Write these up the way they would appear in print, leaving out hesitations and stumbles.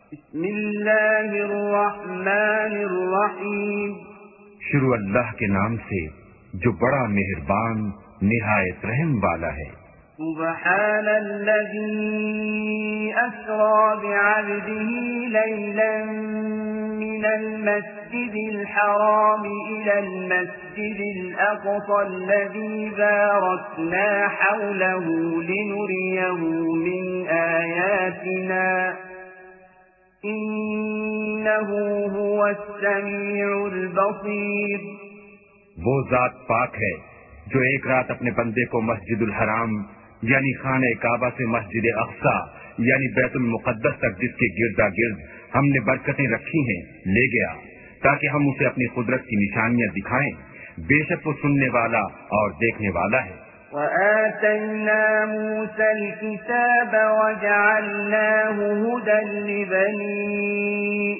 بسم اللہ الرحمن الرحیم، شروع اللہ کے نام سے جو بڑا مہربان نہایت رحم والا ہے۔ سبحان الذي أسرى بعبده ليلا من المسجد الحرام إلى المسجد الأقصى الذي باركنا حوله لنريه من آياتنا إنه هو السميع البصير۔ وہ ذات پاک ہے جو ایک رات اپنے بندے کو مسجد الحرام یعنی خانہ کعبہ سے مسجد اقصی یعنی بیت المقدس تک، جس کے گردا گرد ہم نے برکتیں رکھی ہیں، لے گیا تاکہ ہم اسے اپنی قدرت کی نشانیاں دکھائیں۔ بے شک وہ سننے والا اور دیکھنے والا ہے۔ وآتينا موسى الكتاب وجعلناه هدى لبني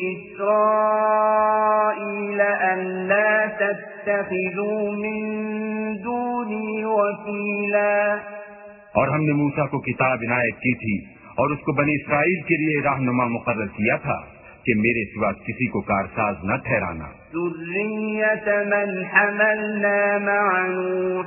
إسرائيل ألا تتخذوا من دوني وكيلا۔ اور ہم نے موسیٰ کو کتاب عنایت کی تھی اور اس کو بنی اسرائیل کے لیے رہنما مقرر کیا تھا کہ میرے سوا کسی کو کارساز نہ ٹھہرانا۔ ذرية من حملنا مع نوح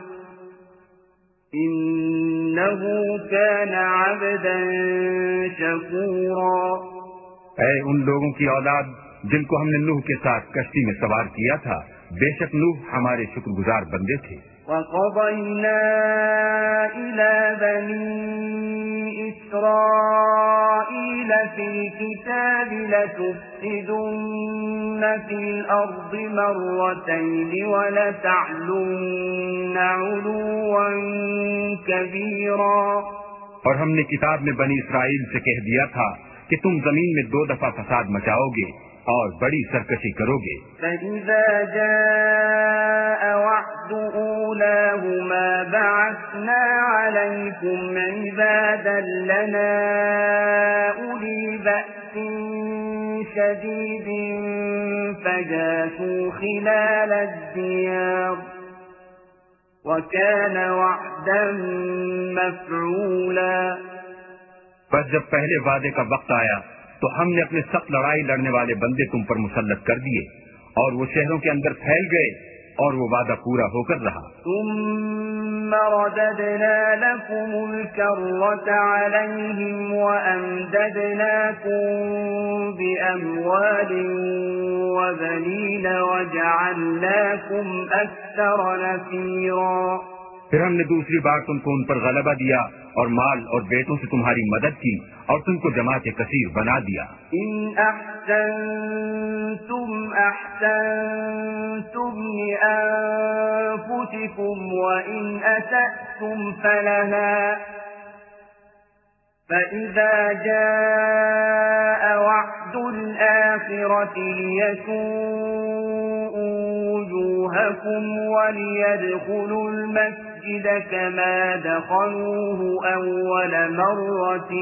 إنه كان عبدا شكورا۔ اے ان لوگوں کی اولاد جن کو ہم نے نوح کے ساتھ کشتی میں سوار کیا تھا، بے شک نوح ہمارے شکر گزار بندے تھے۔ وَقَضَيْنَا إِلَى بَنِي إِسْرَائِيلَ فِي الْكِتَابِ لَتُفْسِدُنَّ فِي الْأَرْضِ مَرَّتَيْنِ وَلَتَعْلُنَّ عُلُوًّا كَبِيرًا۔ اور ہم نے کتاب میں بنی اسرائیل سے کہہ دیا تھا کہ تم زمین میں 2 دفعہ فساد مچاؤ گے اور بڑی سرکشی کرو گے۔ فَإِذَا جَاءَ وَعْدُ أُولَاهُمَا بَعَثْنَا عَلَيْكُمْ عِبَادًا لَنَا أُولِي بَأْسٍ شَدِيدٍ فَجَاسُوا خِلَالَ الدِّيَارِ وَكَانَ وَعْدًا مَفْعُولًا۔ بس جب پہلے وعدے کا وقت آیا تو ہم نے اپنے سخت لڑائی لڑنے والے بندے تم پر مسلط کر دیے اور وہ شہروں کے اندر پھیل گئے اور وہ وعدہ پورا ہو کر رہا۔ ثم رددنا لكم الكرة عليهم وأمددناكم بأموال وبنين وجعلناكم أكثر نفيرا۔ پھر ہم نے دوسری بار تم کو ان پر غلبہ دیا اور مال اور بیٹوں سے تمہاری مدد کی اور تم کو جماعت کثیر بنا دیا۔ إن أحسنتم أحسنتم لأنفسكم وإن أسأتم فلها فإذا جاء وعد الآخرة ليسوءوا وجوهكم وليدخلوا المسجد كما دخلوه أول مرة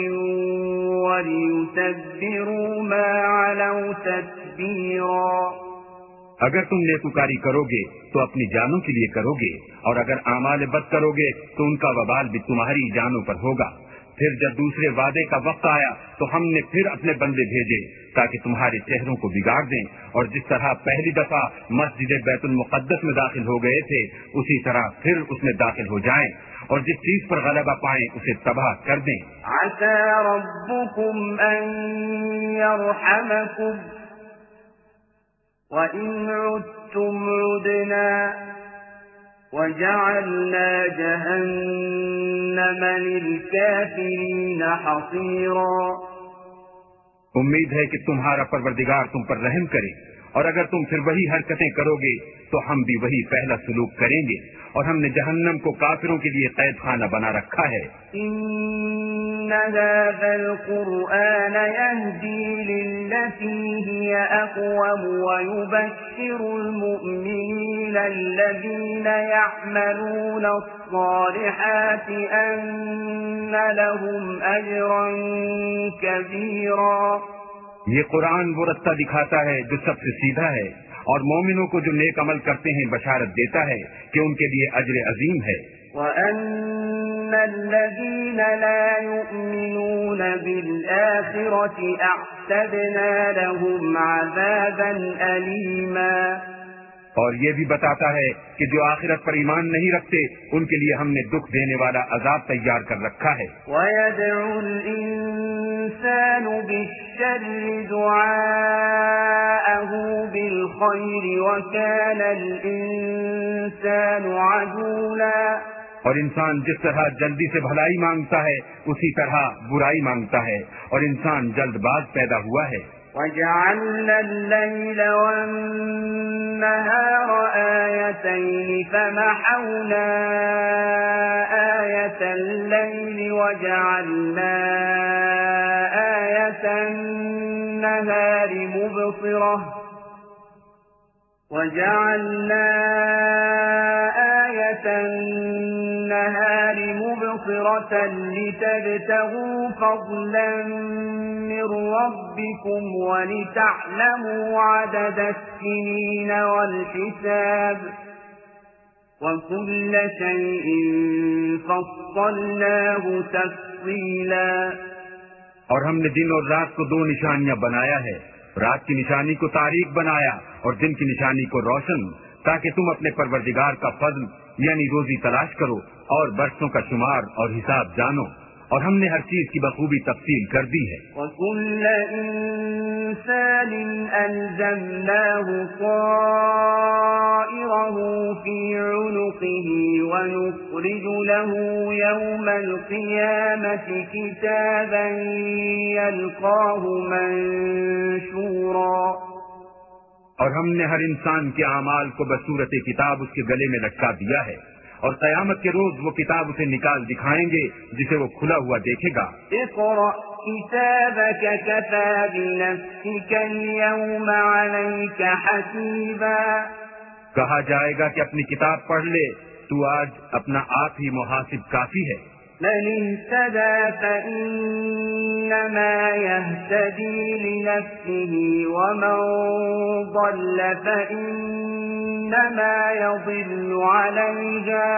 وليتبروا ما علوا تتبيرا۔ اگر تم نیکوکاری کرو گے تو اپنی جانوں کے لیے کرو گے اور اگر اعمال بد کرو گے تو ان کا وبال بھی تمہاری جانوں پر ہوگا۔ پھر جب دوسرے وعدے کا وقت آیا تو ہم نے پھر اپنے بندے بھیجے تاکہ تمہارے چہروں کو بگاڑ دیں، اور جس طرح پہلی دفعہ مسجد بیت المقدس میں داخل ہو گئے تھے اسی طرح پھر اس میں داخل ہو جائیں، اور جس چیز پر غلبہ پائیں اسے تباہ کر دیں۔ عسى ربكم أن يرحمكم وإن عدتم عدنا وجعلنا جهنم للكافرين حصيرا۔ امید ہے کہ تمہارا پروردگار تم پر رحم کرے، اور اگر تم پھر وہی حرکتیں کرو گے تو ہم بھی وہی پہلا سلوک کریں گے، اور ہم نے جہنم کو کافروں کے لیے قید خانہ بنا رکھا ہے۔ إن هذا القرآن يهدي للتي هي أقوم ويبشر المؤمنين الذين يعملون الصالحات أن لهم أجرا كبيرا۔ یہ قرآن وہ رستہ دکھاتا ہے جو سب سے سیدھا ہے، اور مومنوں کو جو نیک عمل کرتے ہیں بشارت دیتا ہے کہ ان کے لیے اجر عظیم ہے۔ وَأَنَّ الَّذِينَ لَا يُؤْمِنُونَ بِالْآخِرَةِ أَعْتَدْنَا لَهُمْ عَذَابًا أَلِيمًا. اور یہ بھی بتاتا ہے کہ جو آخرت پر ایمان نہیں رکھتے ان کے لیے ہم نے دکھ دینے والا عذاب تیار کر رکھا ہے. وَيَدْعُ الْإِنسَانُ بِالشَّرِّ دُعَاءَهُ بِالْخَيْرِ وَكَانَ الْإِنسَانُ عَجُولًا. اور انسان جس طرح جلدی سے بھلائی مانگتا ہے اسی طرح برائی مانگتا ہے اور انسان جلد باز پیدا ہوا ہے. وَجَعَلْنَا اللَّيْلَ وَالنَّهَارَ آيَتَيْنِ فَمَحَوْنَا آيَةَ اللَّيْلِ وَجَعَلْنَا آيَةَ النَّهَارِ مُبْصِرَةً لِتَبْتَغُوا فَضْلًا مِّن رَّبِّكُمْ وَلِتَعْلَمُوا عَدَدَ السِّنِينَ وَالْحِسَابَ وَكُلَّ شَيْءٍ فَصَّلْنَاهُ تَفْصِيلًا. اور ہم نے دن اور رات کو دو نشانیاں بنایا ہے، رات کی نشانی کو تاریک بنایا اور دن کی نشانی کو روشن، تاکہ تم اپنے پروردگار کا فضل یعنی روزی تلاش کرو اور برسوں کا شمار اور حساب جانو، اور ہم نے ہر چیز کی بخوبی تفصیل کر دی ہے. وَكُلَّ إِنسَانٍ أَلْزَمْنَاهُ طَائِرَهُ فِي عُنُقِهِ وَنُخْرِجُ لَهُ يَوْمَ الْقِيَامَةِ كِتَابًا يَلْقَاهُ مَنشُورًا. اور ہم نے ہر انسان کے اعمال کو بصورت کتاب اس کے گلے میں لٹکا دیا ہے، اور قیامت کے روز وہ کتاب اسے نکال دکھائیں گے جسے وہ کھلا ہوا دیکھے گا. اقرأ كتابك كفى بنفسك اليوم عليك حسيبا. کہا جائے گا کہ اپنی کتاب پڑھ لے، تو آج اپنا آپ ہی محاسب کافی ہے. من اهتدى فإنما يهتدي لنفسه ومن ضل فإنما يضل عليها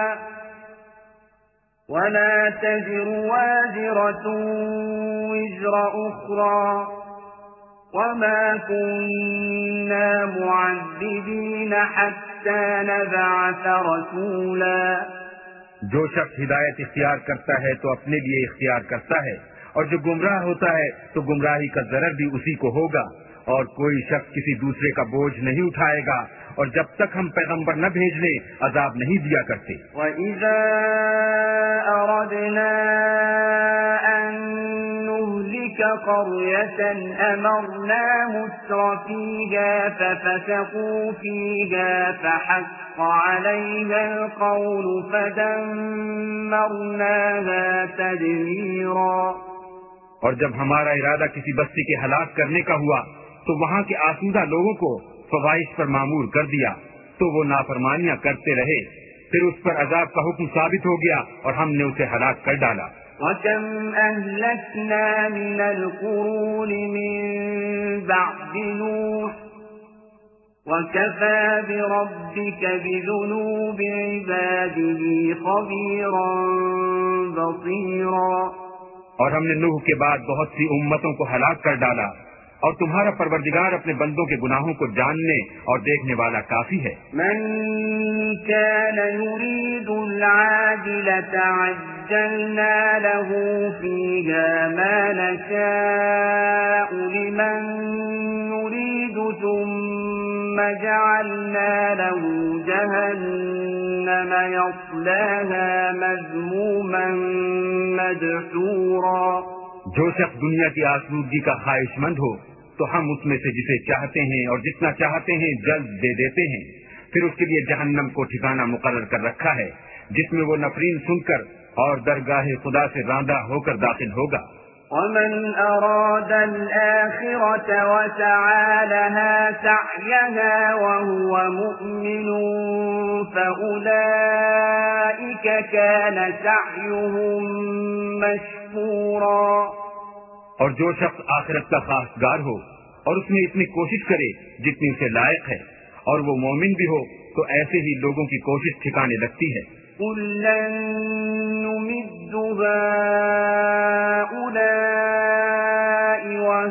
ولا تزر وازرة وزر أخرى وما كنا معذبين حتى نبعث رسولا. جو شخص ہدایت اختیار کرتا ہے تو اپنے لیے اختیار کرتا ہے، اور جو گمراہ ہوتا ہے تو گمراہی کا ضرر بھی اسی کو ہوگا، اور کوئی شخص کسی دوسرے کا بوجھ نہیں اٹھائے گا، اور جب تک ہم پیغمبر نہ بھیج لیں عذاب نہیں دیا کرتے. وَإِذَا أَرَدْنَا أَن نُّهْلِكَ قَرْيَةً أَمَرْنَا مُتْرَفِيهَا فَفَسَقُوا فِيهَا فَحَقَّ عَلَيْهَا الْقَوْلُ فَدَمَّرْنَاهَا تَدْمِيرًا. اور جب ہمارا ارادہ کسی بستی کے ہلاک کرنے کا ہوا تو وہاں کے آسودہ لوگوں کو فواحش پر مامور کر دیا، تو وہ نافرمانیاں کرتے رہے، پھر اس پر عذاب کا حکم ثابت ہو گیا اور ہم نے اسے ہلاک کر ڈالا. وَكَمْ أَهْلَكْنَا مِنَ الْقُرُونِ مِن بَعْدِ نُوحٍ وَكَفَى بِرَبِّكَ بِذُنُوبِ عِبَادِهِ خَبِيرًا بَصِيرًا. اور ہم نے نوح کے بعد بہت سی امتوں کو ہلاک کر ڈالا، اور تمہارا پروردگار اپنے بندوں کے گناہوں کو جاننے اور دیکھنے والا کافی ہے. من كان يريد العاجلة عجلنا له فيها ما نشاء لمن نريد ثم جعلنا له جهنم يصلاها مذموما مدحورا. جو شخص دنیا کی آسودگی کا خواہش مند ہو تو ہم اس میں سے جسے چاہتے ہیں اور جتنا چاہتے ہیں جلد دے دیتے ہیں، پھر اس کے لیے جہنم کو ٹھکانہ مقرر کر رکھا ہے جس میں وہ نفرین سن کر اور درگاہ خدا سے راندہ ہو کر داخل ہوگا. ومن أراد الآخرة وسعى لها سعيها وهو مؤمن فأولئك كان سعيهم مشكورا. اور جو شخص آخرت کا خواستگار ہو اور اس میں اتنی کوشش کرے جتنی اسے لائق ہے اور وہ مومن بھی ہو تو ایسے ہی لوگوں کی کوشش ٹھکانے لگتی ہے. كُلًّا نُمِدُّ هَؤُلَاءِ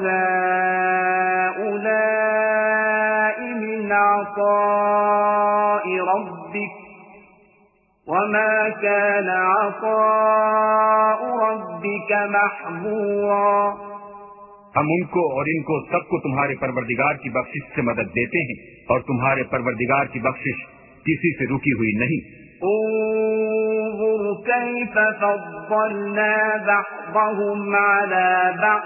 وَهَؤُلَاءِ مِنْ عَطَاءِ رَبِّكَ وَمَا كَانَ عَطَاءُ رَبِّكَ مَحْظُورًا۔ ہم ان کو اور ان کو سب کو تمہارے پروردگار کی بخشش سے مدد دیتے ہیں، اور تمہارے پروردگار کی بخشش کسی سے رکی ہوئی نہیں۔ انظر كيف فضلنا بعضهم على بعض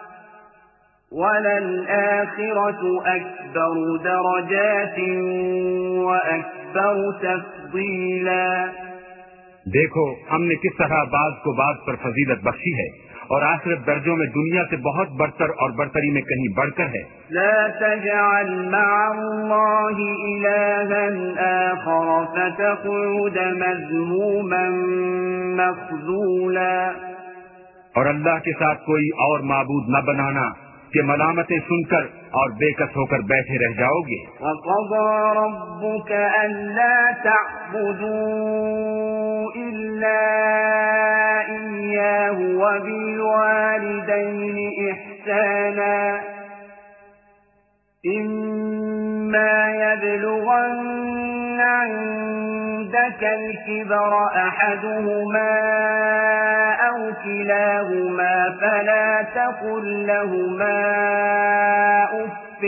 وللآخرة أكبر درجات وأكبر تفضيلا۔ دیکھو ہم نے کس طرح بعض کو بعض پر فضیلت بخشی ہے، اور آخرت درجوں میں دنیا سے بہت برتر اور برتری میں کہیں بڑھ کر ہے۔ لا تجعل مع الله إلها آخر فتقعد مذموما مخذولا۔ اور اللہ کے ساتھ کوئی اور معبود نہ بنانا کہ ملامتیں سن کر اور بے کس ہو کر بیٹھے رہ جاؤ گے۔ وَقَضَى رَبُّكَ أَلَّا تَعْبُدُوا إِلَّا إِيَّاهُ وَبِالْوَالِدَيْنِ إِحْسَانًا إِمَّا يَبْلُغَنَّ عِندَكَ الْكِبَرَ أَحَدُهُمَا أَوْ كِلَاهُمَا فَلَا تَقُل لَّهُمَا أُفٍّ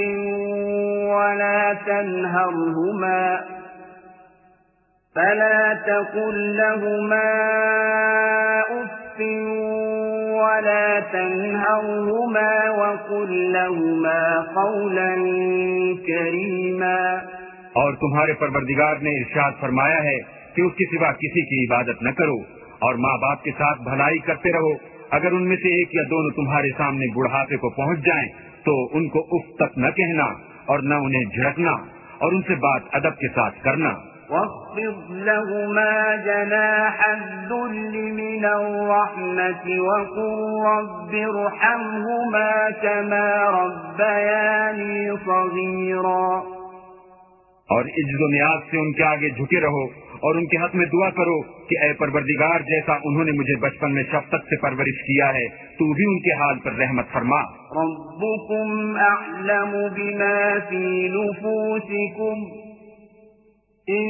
ولا تنهرهما وقل لهما قولا كريما۔ اور تمہارے پروردگار نے ارشاد فرمایا ہے کہ اس کے سوا کسی کی عبادت نہ کرو، اور ماں باپ کے ساتھ بھلائی کرتے رہو۔ اگر ان میں سے ایک یا دونوں تمہارے سامنے بڑھاپے کو پہنچ جائیں تو ان کو اف تک نہ کہنا، اور نہ انہیں جھڑکنا، اور ان سے بات ادب کے ساتھ کرنا۔ واخفض لهما جناح الذل من الرحمة وقل رب ارحمهما كما ربياني صغيرا۔ اور عجز و نیاز سے ان کے آگے جھکے رہو، اور ان کے حق میں دعا کرو کہ اے پروردگار، جیسا انہوں نے مجھے بچپن میں شفقت سے پرورش کیا ہے تو بھی ان کے حال پر رحمت فرما۔ ربكم أعلم بما في نفوسكم إن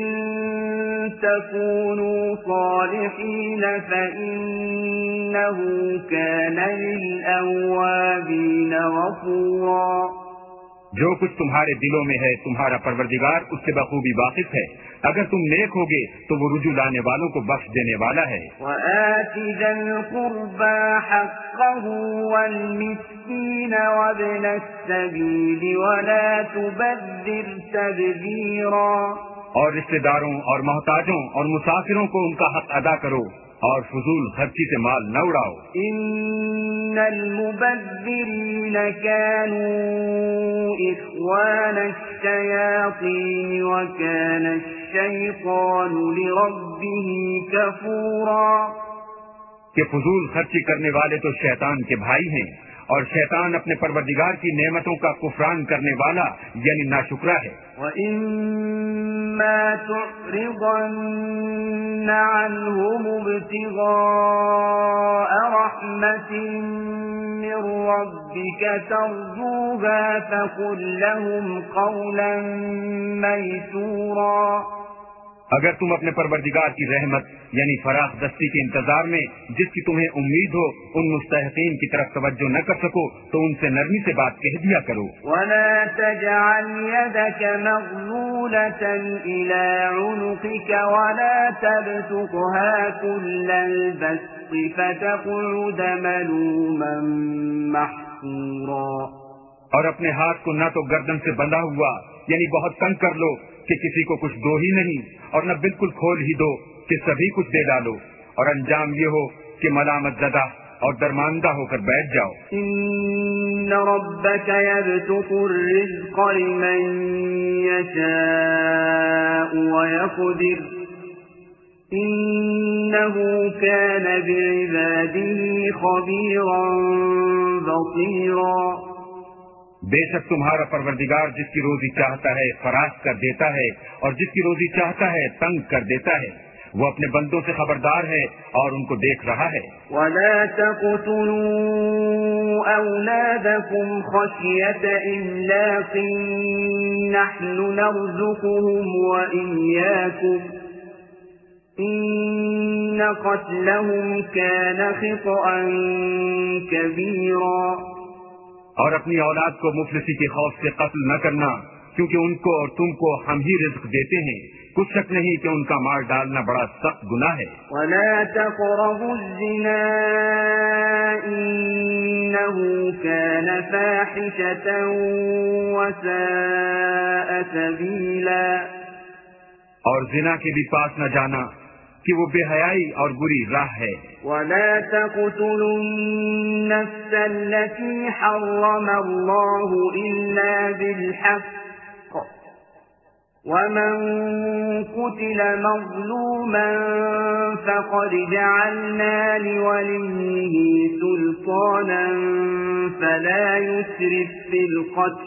تكونوا صالحين فإنه كان للأوابين غفورا۔ جو کچھ تمہارے دلوں میں ہے تمہارا پروردگار اس سے بخوبی واقف ہے، اگر تم نیک ہوگے تو وہ رجوع لانے والوں کو بخش دینے والا ہے۔ وآت ذا القربى حقه والمسكين وابن السبيل ولا تبذر تبذيرا۔ اور رشتہ داروں اور محتاجوں اور مسافروں کو ان کا حق ادا کرو، اور فضول خرچی سے مال نہ اڑاؤ۔ ان المبذرین كانوا اخوان الشیاطین وكان الشیطان لربه کفورا۔ کہ فضول خرچی کرنے والے تو شیطان کے بھائی ہیں، اور شیطان اپنے پروردگار کی نعمتوں کا کفران کرنے والا یعنی ناشکرا ہے۔ وَإِمَّا تُعْرِضَنَّ عَنْهُمُ ابْتِغَاءَ رَحْمَةٍ مِّن رَّبِّكَ تَرْجُوهَا فَقُل لَّهُمْ قَوْلًا مَّيْسُورًا۔ اگر تم اپنے پروردگار کی رحمت یعنی فراخ دستی کے انتظار میں جس کی تمہیں امید ہو ان مستحقین کی طرف توجہ نہ کر سکو تو ان سے نرمی سے بات کہہ دیا کرو۔ وَلَا تَجْعَلْ يَدَكَ مَغْلُولَةً إِلَىٰ عُنُقِكَ وَلَا تَبْسُطْهَا كُلَّ الْبَسْطِ فَتَقْعُدَ مَلُومًا مَّحْسُورًا۔ اور اپنے ہاتھ کو نہ تو گردن سے بندھا ہوا یعنی بہت تنگ کر لو کہ کسی کو کچھ دو ہی نہیں، اور نہ بالکل کھول ہی دو کہ سبھی کچھ دے ڈالو، اور انجام یہ ہو کہ ملامت زدہ اور درماندہ ہو کر بیٹھ جاؤ۔ ان ربك يبسط الرزق لمن يشاء ويقدر انه كان بعباده خبيرا بصيرا۔ بے شک تمہارا پروردگار جس کی روزی چاہتا ہے فراخ کر دیتا ہے، اور جس کی روزی چاہتا ہے تنگ کر دیتا ہے۔ وہ اپنے بندوں سے خبردار ہے اور ان کو دیکھ رہا ہے۔ وَلَا تَقْتُلُوا أَوْلَادَكُمْ خَشْيَةَ إِمْلَاقٍ نَحْنُ نَرْزُقُهُمْ وَإِيَّاكُمْ إِنَّ قَتْلَهُمْ كَانَ خِطْئًا كَبِيرًا۔ اور اپنی اولاد کو مفلسی کے خوف سے قتل نہ کرنا، کیونکہ ان کو اور تم کو ہم ہی رزق دیتے ہیں، کچھ شک نہیں کہ ان کا مار ڈالنا بڑا سخت گناہ ہے۔ وَلَا تَقْرَبُوا الزِّنَا إِنَّهُ كَانَ فَاحِشَةً وَسَاءَ سَبِيلًا۔ اور زنا کے بھی پاس نہ جانا کہ وہ بے حیائی اور بری راہ ہے۔ وَلَا تَقْتُلُوا النَّفْسَ الَّتِي حَرَّمَ اللَّهُ إِلَّا بِالْحَقِّ وَمَنْ قُتِلَ مَظْلُومًا فَقَدْ جَعَلْنَا لِوَلِيِّهِ سُلْطَانًا فَلَا يُسْرِفْ فِي الْقَتْلِ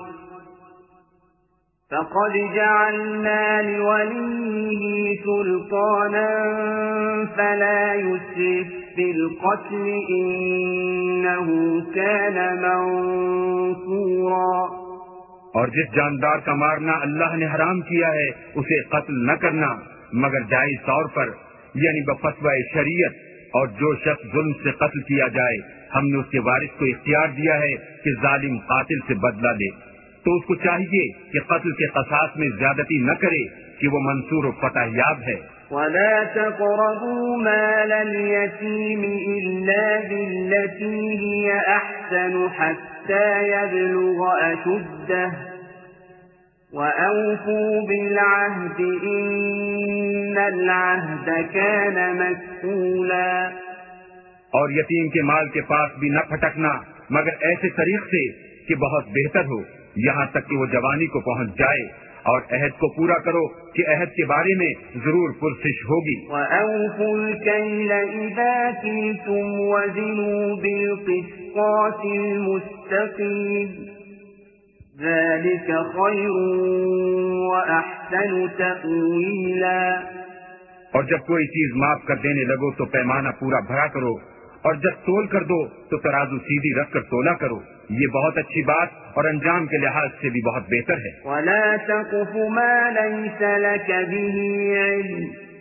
إِنَّهُ كَانَ مَنصُورًا۔ اور جس جاندار کا مارنا اللہ نے حرام کیا ہے اسے قتل نہ کرنا مگر جائز طور پر، یعنی بفتویٰ شریعت، اور جو شخص ظلم سے قتل کیا جائے ہم نے اس کے وارث کو اختیار دیا ہے کہ ظالم قاتل سے بدلہ لے، تو اس کو چاہیے کہ قتل کے قصاص میں زیادتی نہ کرے کہ وہ منصور و فتح یاب ہے۔ وَلَا تَقْرَبُوا مَالَ الْيَتِيمِ إِلَّا بِالَّتِي هِيَ أَحْسَنُ حَتَّى يَبْلُغَ أَشُدَّهُ وَأَوْفُوا بِالْعَهْدِ إِنَّ الْعَهْدَ كَانَ مَسْئُولًا۔ اور یتیم کے مال کے پاس بھی نہ پھٹکنا مگر ایسے طریق سے کہ بہت بہتر ہو، یہاں تک کہ وہ جوانی کو پہنچ جائے، اور عہد کو پورا کرو کہ عہد کے بارے میں ضرور پرسش ہوگی۔ وَأَوْفُوا الْكَيْلَ إِذَا كِلْتُمْ وَزِنُوا بِالْقِسْطَاسِ الْمُسْتَقِيمِ ذَلِكَ خَيْرٌ وَأَحْسَنُ تَأْوِيلًا۔ اور جب کوئی چیز ماپ کر دینے لگو تو پیمانہ پورا بھرا کرو، اور جب تول کر دو تو ترازو سیدھی رکھ کر تولا کرو، یہ بہت اچھی بات اور انجام کے لحاظ سے بھی بہت بہتر ہے۔ وَلَا تَقْفُ مَا لَيْسَ لَكَ بِهِ عِلْمٌ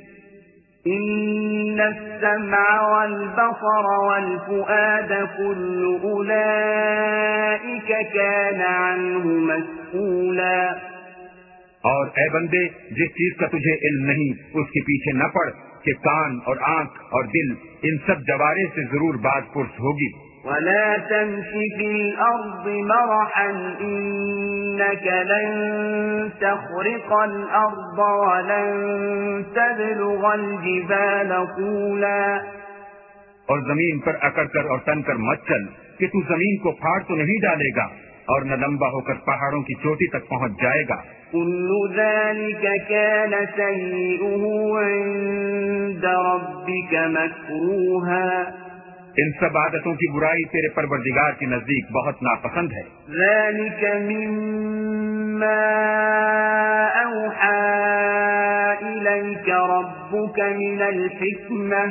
إِنَّ السَّمْعَ وَالْبَصَرَ وَالْفُؤَادَ كُلُّ أُولَئِكَ كَانَ عَنْهُ مسؤولا۔ اور اے بندے، جس چیز کا تجھے علم نہیں اس کے پیچھے نہ پڑ کہ کان اور آنکھ اور دل ان سب جوارح سے ضرور بات پرس ہوگی۔ وَلَا تَمْشِ فِي الْأَرْضِ مَرَحًا إِنَّكَ لَن تَخْرِقَ الْأَرْضَ وَلَن تَبْلُغَ الْجِبَالَ طُولًا۔ اور زمین پر اکڑ کر اور تن کر مت چل کہ تو زمین کو پھاڑ تو نہیں ڈالے گا اور نہ لمبا ہو کر پہاڑوں کی چوٹی تک پہنچ جائے گا۔ كُلُّ ذَلِكَ كَانَ سَيِّئُهُ عِندَ رَبِّكَ مَكْرُوهًا۔ ان سب عادتوں کی برائی تیرے پروردگار کے نزدیک بہت ناپسند ہے۔ ذَلِكَ مِمَّا أَوْحَى إِلَيْكَ رَبُّكَ مِنَ الْحِكْمَةِ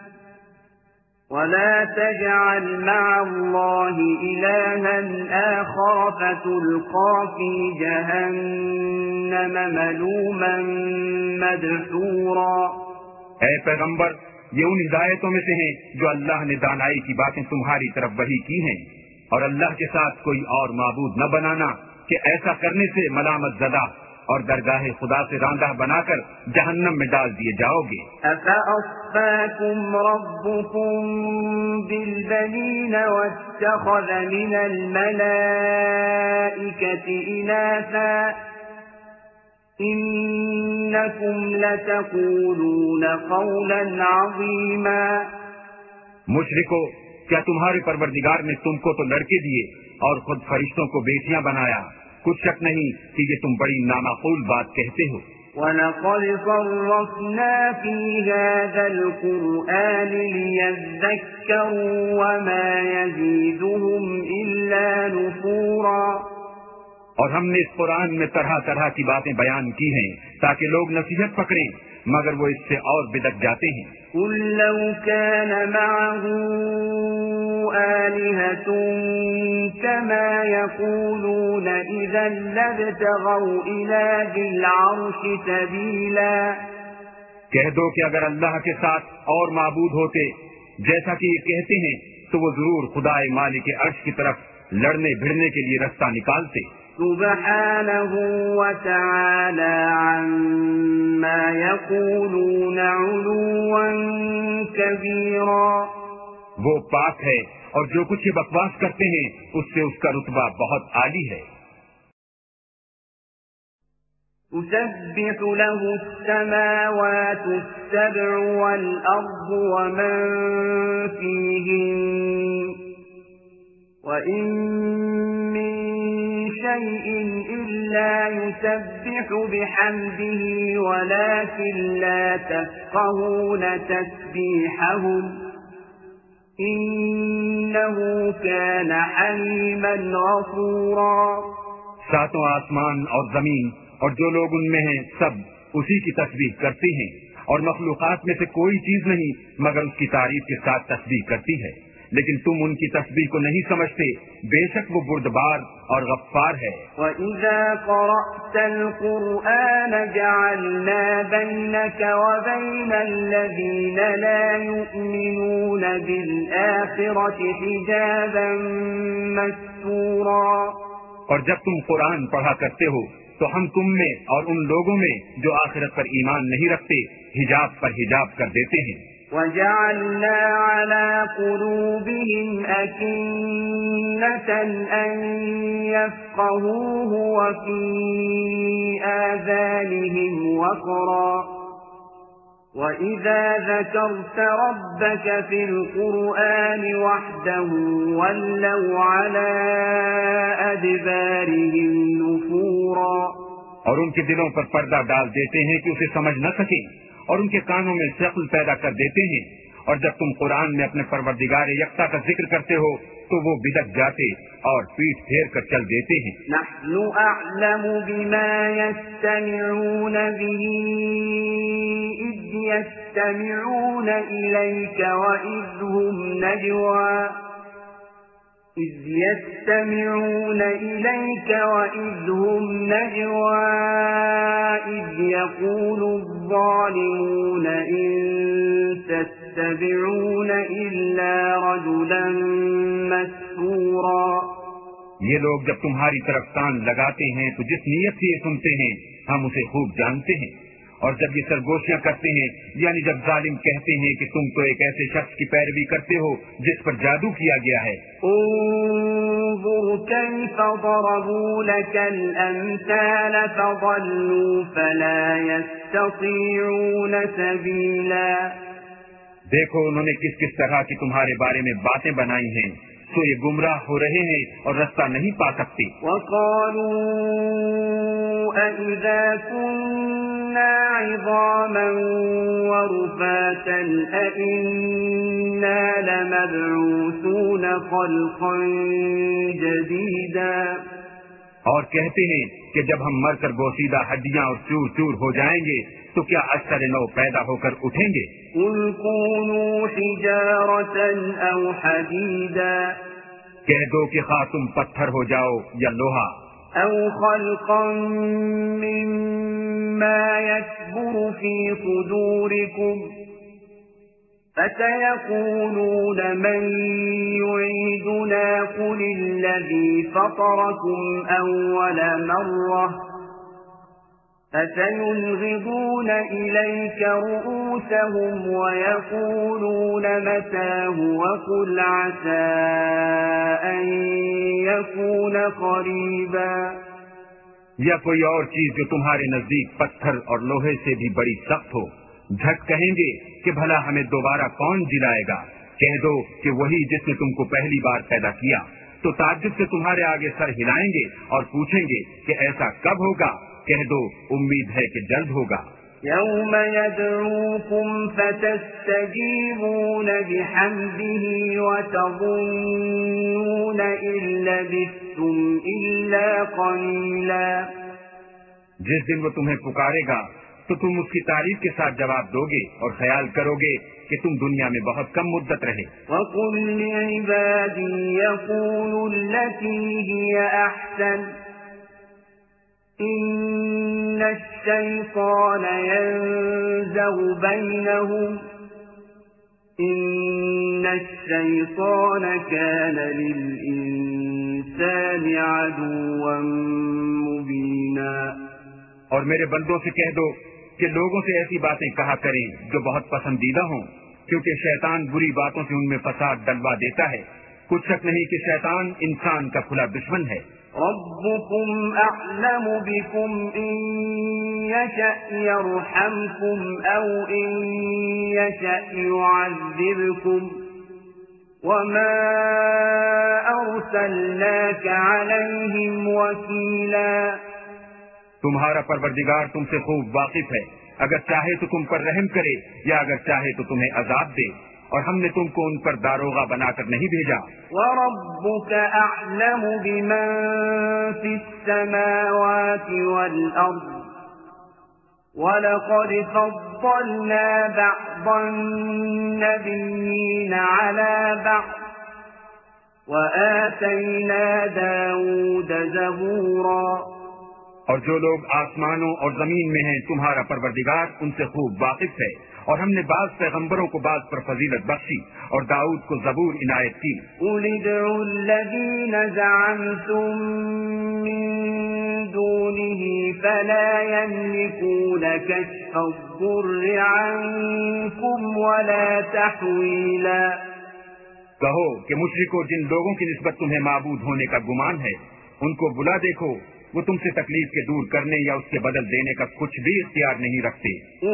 وَلَا تَجْعَلْ مَعَ اللَّهِ إِلَٰهًا آخَرَ فَتُلْقَىٰ فِي جَهَنَّمَ مَلُومًا مَدْحُورًا۔ اے پیغمبر، یہ ان ہدایتوں میں سے ہیں جو اللہ نے دانائی کی باتیں تمہاری طرف وحی کی ہیں، اور اللہ کے ساتھ کوئی اور معبود نہ بنانا کہ ایسا کرنے سے ملامت زدہ اور درگاہ خدا سے راندہ بنا کر جہنم میں ڈال دیے جاؤ گے۔ أَفَأَصْفَاكُمْ رَبُّكُمْ بِالْبَنِينَ وَاتَّخَذَ مِنَ الْمَلَائِكَةِ إِنَاثًا إِنَّكُمْ لَتَقُولُونَ قَوْلًا عَظِيمًا۔ مشرکو، کیا تمہارے پروردگار نے تم کو تو لڑکے دیے اور خود فرشتوں کو بیٹیاں بنایا؟ کچھ شک نہیں کہ یہ تم بڑی نامعقول بات کہتے ہو۔ وَلَقَدْ صَرَّفْنَا فِي هَذَا الْقُرْآنِ لِيَذَّكَّرُوا وَمَا يَزِيدُهُمْ إِلَّا نُفُورًا۔ اور ہم نے اس قرآن میں طرح طرح کی باتیں بیان کی ہیں تاکہ لوگ نصیحت پکڑیں، مگر وہ اس سے اور بدک جاتے ہیں۔ قل لو كان معه آلهة كما يقولون إذا لابتغوا إلى ذي العرش سبيلا۔ کہہ دو کہ اگر اللہ کے ساتھ اور معبود ہوتے جیسا کہ یہ کہتے ہیں تو وہ ضرور خدائے مالک عرش کی طرف لڑنے بھڑنے کے لیے رستہ نکالتے۔ سبحانه وتعالى عما يقولون علوا كبيرا۔ وہ پاک ہے اور جو کچھ یہ بکواس کرتے ہیں اس سے اس کا رتبہ بہت عالی ہے۔ تسبح له السماوات السبع والأرض ومن فيهن وإن من شيء إلا يسبح بحمده ولكن لا تفقهون تسبيحهم إنه كان حليما غفورا۔ ساتوں آسمان اور زمین اور جو لوگ ان میں ہیں سب اسی کی تسبیح کرتے ہیں، اور مخلوقات میں سے کوئی چیز نہیں مگر اس کی تعریف کے ساتھ تسبیح کرتی ہے، لیکن تم ان کی تسبیح کو نہیں سمجھتے، بے شک وہ بردبار اور غفار ہے۔ وَإِذَا قَرَأْتَ الْقُرْآنَ جَعَلْنَا بَيْنَكَ وَبَيْنَ الَّذِينَ لَا يُؤْمِنُونَ بِالْآخِرَةِ حِجَابًا مَسْتُورًا۔ اور جب تم قرآن پڑھا کرتے ہو تو ہم تم میں اور ان لوگوں میں جو آخرت پر ایمان نہیں رکھتے حجاب پر حجاب کر دیتے ہیں۔ وَجَعَلْنَا عَلَى قُلُوبِهِمْ أَكِنَّةً أَن يَفْقَهُوهُ وَفِي آذَانِهِمْ وَقْرًا وَإِذَا ذَكَرْتَ رَبَّكَ فِي الْقُرْآنِ وَحْدَهُ وَلَّوْا عَلَى أَدْبَارِهِمْ نُفُورًا۔ اور ان کے دلوں پر پردہ ڈال دیتے ہیں کہ اسے سمجھ نہ سکیں، اور ان کے کانوں میں شکل پیدا کر دیتے ہیں، اور جب تم قرآن میں اپنے پروردگار یکتا کا ذکر کرتے ہو تو وہ بدک جاتے اور پیٹ پھیر کر چل دیتے ہیں۔ نحن أعلم بما يستمعون به إذ يستمعون إليك وإذ هم نجوى إذ يقول الظالمون إن تتبعون إلا رجلا مسحورا۔ یہ لوگ جب تمہاری طرف کان لگاتے ہیں تو جس نیت سے یہ سنتے ہیں ہم اسے خوب جانتے ہیں، اور جب یہ سرگوشیاں کرتے ہیں یعنی جب ظالم کہتے ہیں کہ تم تو ایک ایسے شخص کی پیروی کرتے ہو جس پر جادو کیا گیا ہے۔ انظر كيف ضربوا لك الأمثال فضلوا فلا يستطيعون سبيلا۔ دیکھو انہوں نے کس کس طرح کی تمہارے بارے میں باتیں بنائی ہیں، تو یہ گمراہ ہو رہے ہیں اور رستہ نہیں پا سکتے۔ وقالوا أَإِذَا كُنَّا عِظَامًا وَرُفَاتًا أَإِنَّا لَمَبْعُوثُونَ خَلْقًا جَدِيدًا۔ اور کہتے ہیں کہ جب ہم مر کر بوسیدہ ہڈیاں اور چور چور ہو جائیں گے تو کیا اثر نو پیدا ہو کر اٹھیں گے؟ قُلْ كُونُوا حِجَارَةً أَوْ حَدِيدًا۔ کہہ دو کہ خواہ تم پتھر ہو جاؤ یا لوہا، أَوْ خَلْقًا مِّمَّا يَكْبُرُ فِي صُدُورِكُمْ فَسَيَقُولُونَ مَن يُعِيدُنَا قُلِ الَّذِي فَطَرَكُمْ أَوَّلَ مَرَّةٍ فَسَيُنْغِضُونَ إِلَيْكَ رُءُوسَهُمْ وَيَقُولُونَ مَتَىٰ هُوَ قُلْ عَسَىٰ أَن يَكُونَ قَرِيبًا۔ یا کوئی اور چیز جو تمہارے نزدیک پتھر اور لوہے سے بھی بڑی سخت ہو، جھٹ کہیں گے کہ بھلا ہمیں دوبارہ کون جلائے گا؟ کہہ دو کہ وہی جس نے تم کو پہلی بار پیدا کیا، تو تعجب سے تمہارے آگے سر ہلائیں گے اور پوچھیں گے کہ ایسا کب ہوگا؟ کہہ دو امید ہے کہ جلد ہوگا۔ يَوْمَ يَدْعُوكُمْ فَتَسْتَجِيبُونَ بِحَمْدِهِ وَتَظُنُّونَ إِن لَّبِثْتُمْ إِلَّا قَلِيلًا۔ جس دن وہ تمہیں پکارے گا تو تم اس کی تعریف کے ساتھ جواب دو گے اور خیال کرو گے کہ تم دنیا میں بہت کم مدت رہے۔ وَقُلْ لِعِبَادِي يَقُولُوا الَّتِي هِيَ أَحْسَنُ إِنَّ الشَّيْطَانَ يَنزَغُ بَيْنَهُمْ إِنَّ الشَّيْطَانَ كَانَ لِلْإِنسَانِ عَدُوًّا مُبِينًا۔ اور میرے بندوں سے کہہ دو کہ لوگوں سے ایسی باتیں کہا کریں جو بہت پسندیدہ ہوں، کیونکہ شیطان بری باتوں سے ان میں فساد ڈلوا دیتا ہے۔ کچھ شک نہیں کہ شیطان انسان کا کھلا دشمن ہے۔ ربكم أعلم بكم إن يشأ يرحمكم أو إن يشأ يعذبكم وما أرسلناك عليهم وكيلا۔ تمہارا پروردگار تم سے خوب واقف ہے، اگر چاہے تو تم پر رحم کرے یا اگر چاہے تو تمہیں عذاب دے، اور ہم نے تم کو ان پر داروغہ بنا کر نہیں بھیجا۔ وَرَبُّكَ أَعْلَمُ بِمَن فِي السَّمَاوَاتِ وَالْأَرْضِ وَلَقَدْ فَضَّلْنَا بَعْضَ النَّبِيِّينَ عَلَى بَعْضٍ وَآتَيْنَا دَاوُودَ زَبُورًا۔ اور جو لوگ آسمانوں اور زمین میں ہیں تمہارا پروردگار ان سے خوب واقف ہے، اور ہم نے بعض پیغمبروں کو بعض پر فضیلت بخشی اور داؤد کو زبور عنایت کی۔ قُلِ ادْعُوا الَّذِينَ زَعَمْتُم مِّن دُونِهِ فَلَا يَمْلِكُونَ كَشْفَ الضُّرِّ عَنكُمْ وَلَا تَحْوِيلًا۔ کہو کہ مشرکو، جن لوگوں کی نسبت تمہیں معبود ہونے کا گمان ہے ان کو بلا دیکھو، وہ تم سے تکلیف کے دور کرنے یا اس کے بدل دینے کا کچھ بھی اختیار نہیں رکھتے۔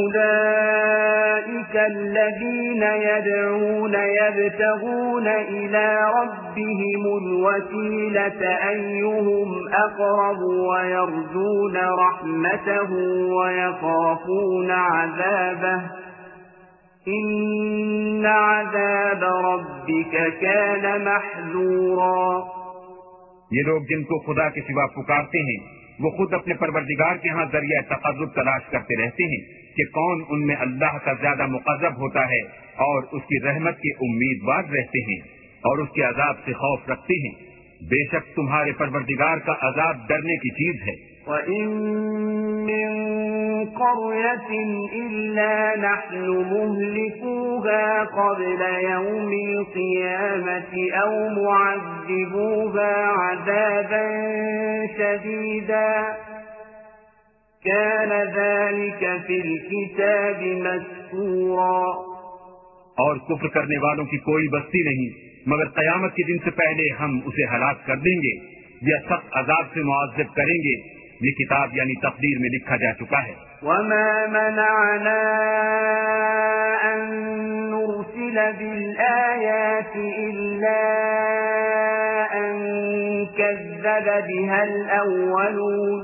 أولئك الذين يدعون يبتغون إلى ربهم الوسيلة أيهم أقرب ويرجون رحمته ويخافون عذابه إن عذاب ربك كان محذورا۔ یہ لوگ جن کو خدا کے سوا پکارتے ہیں وہ خود اپنے پروردگار کے ہاں ذریعہ تقرب تلاش کرتے رہتے ہیں کہ کون ان میں اللہ کا زیادہ مقرب ہوتا ہے، اور اس کی رحمت کے امیدوار رہتے ہیں اور اس کے عذاب سے خوف رکھتے ہیں۔ بے شک تمہارے پروردگار کا عذاب ڈرنے کی چیز ہے۔ وَإِن مِّن قَرْيَةٍ إِلَّا نَحْنُ مُهْلِكُوهَا قَبْلَ يَوْمِ الْقِيَامَةِ أَوْ مُعَذِّبُوهَا عَذَابًا شَدِيدًا كَانَ ذَلِكَ فِي الْكِتَابِ مَسْطُورًا۔ اور کفر کرنے والوں کی کوئی بستی نہیں مگر قیامت کے دن سے پہلے ہم اسے ہلاک کر دیں گے یا سخت عذاب سے معذب کریں گے، یہ کتاب یعنی تقدیر میں لکھا جا چکا ہے۔ وَمَا مَنَعَنَا أَن نُّرْسِلَ بِالْآيَاتِ إِلَّا أَن كَذَّبَ بِهَا الْأَوَّلُونَ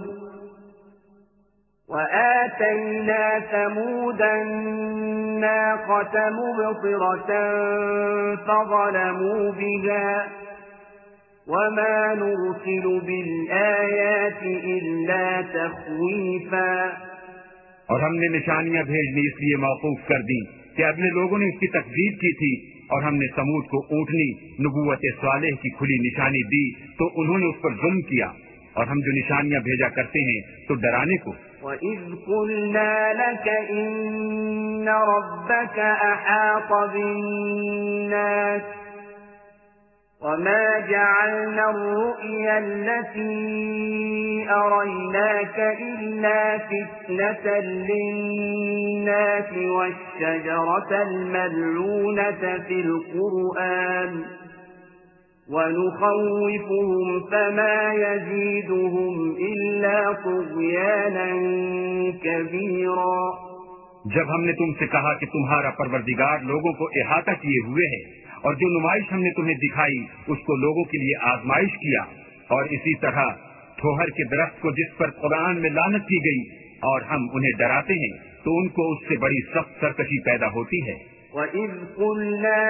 وَآتَيْنَا ثَمُودَ النَّاقَةَ مُبْصِرَةً فَظَلَمُوا بِهَا وَمَا نُرْسِلُ بِالْآيَاتِ إِلَّا تَخْوِيفًا۔ اور ہم نے نشانیاں بھیجنی اس لیے موقوف کر دی کہ اگلے لوگوں نے اس کی تکذیب کی تھی، اور ہم نے سمود کو اونٹنی نبوت صالح کی کھلی نشانی دی تو انہوں نے اس پر ظلم کیا، اور ہم جو نشانیاں بھیجا کرتے ہیں تو ڈرانے کو۔ وَإِذْ قُلْنَا لَكَ إِنَّ رَبَّكَ أَحَاطَ بِالنَّاسِ وَمَا جَعَلْنَا الرُّؤْيَا الَّتِي أَرَيْنَاكَ إِلَّا فِتْنَةً لِلنَّاسِ وَالشَّجَرَةَ الْمَلْعُونَةَ فِي الْقُرْآنِ وَنُخَوِّفُهُمْ فَمَا يَزِيدُهُمْ إِلَّا طُغْيَانًا كَبِيرًا۔ جب ہم نے تم سے کہا کہ تمہارا پروردگار لوگوں کو احاطہ کیے ہوئے ہے، اور جو نمائش ہم نے تمہیں دکھائی اس کو لوگوں کے لیے آزمائش کیا، اور اسی طرح ٹھوہر کے درخت کو جس پر قرآن میں لعنت کی گئی، اور ہم انہیں ڈراتے ہیں تو ان کو اس سے بڑی سخت سرکشی پیدا ہوتی ہے۔ وَإِذْ قُلْنَا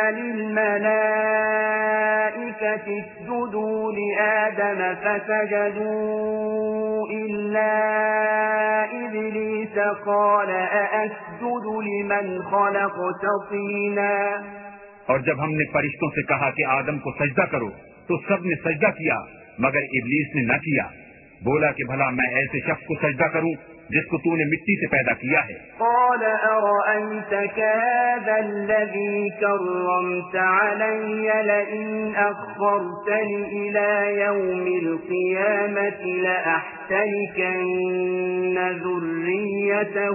لِلْمَلَائِكَةِ اسْجُدُوا لِآدَمَ فَسَجَدُوا إلا إبليس قال أأسجد لمن خلقت طينا. اور جب ہم نے فرشتوں سے کہا کہ آدم کو سجدہ کرو تو سب نے سجدہ کیا مگر ابلیس نے نہ کیا. بولا کہ بھلا میں ایسے شخص کو سجدہ کروں جس کو تو نے مٹی سے پیدا کیا ہے. قال أرأيتك هذا الذي كرمت علي لئن أخرتني إلى يوم القيامة لأحتركن ذريته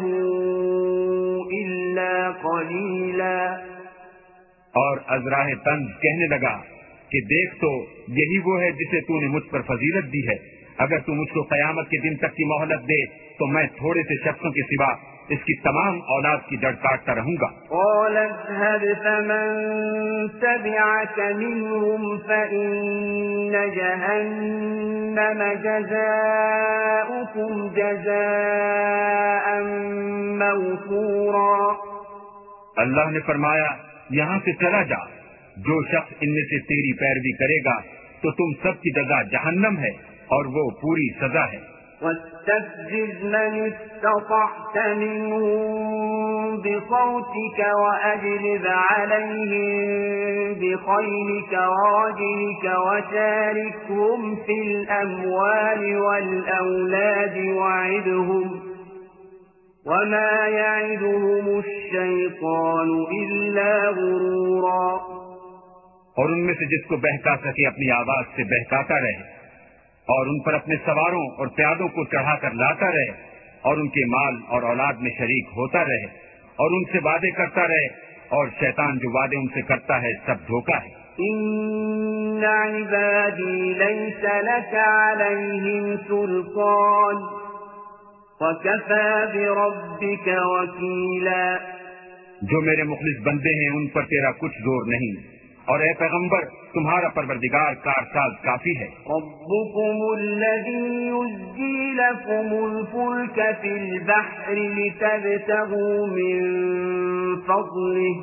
إلا قليلا. اور ازراہ طنز کہنے لگا کہ دیکھ تو یہی وہ ہے جسے تو نے مجھ پر فضیلت دی ہے. اگر تو مجھ کو قیامت کے دن تک کی مہلت دے تو میں تھوڑے سے شخصوں کے سوا اس کی تمام اولاد کی جڑ کاٹتا رہوں گا. قال اذهب فمن تبعك منهم فإن جهنم جزاؤكم جزاء موفورا. اللہ نے فرمایا یہاں سے چلا جا. جو شخص ان میں سے تیری پیروی کرے گا تو تم سب کی جزا جہنم ہے اور وہ پوری سزا ہے. واستفزز من استطعت منهم بصوتك وأجلب عليهم بخيلك ورجلك وشاركهم في الأموال والأولاد وعدهم وما يعدهم الشيطان إلا غرورا. اور ان میں سے جس کو بہکا سکے اپنی آواز سے بہکاتا رہے اور ان پر اپنے سواروں اور پیادوں کو چڑھا کر لاتا رہے اور ان کے مال اور اولاد میں شریک ہوتا رہے اور ان سے وعدے کرتا رہے اور شیطان جو وعدے ان سے کرتا ہے سب دھوکا ہے. إن عبادي ليس لك عليهم سلطان وكفى بربك وكيلا. جو میرے مخلص بندے ہیں ان پر تیرا کچھ زور نہیں اور اے پیغمبر تمہارا پروردگار کارساز کافی ہے. ربكم الذي يزجي لكم الفلك في البحر لتبتغوا من فضله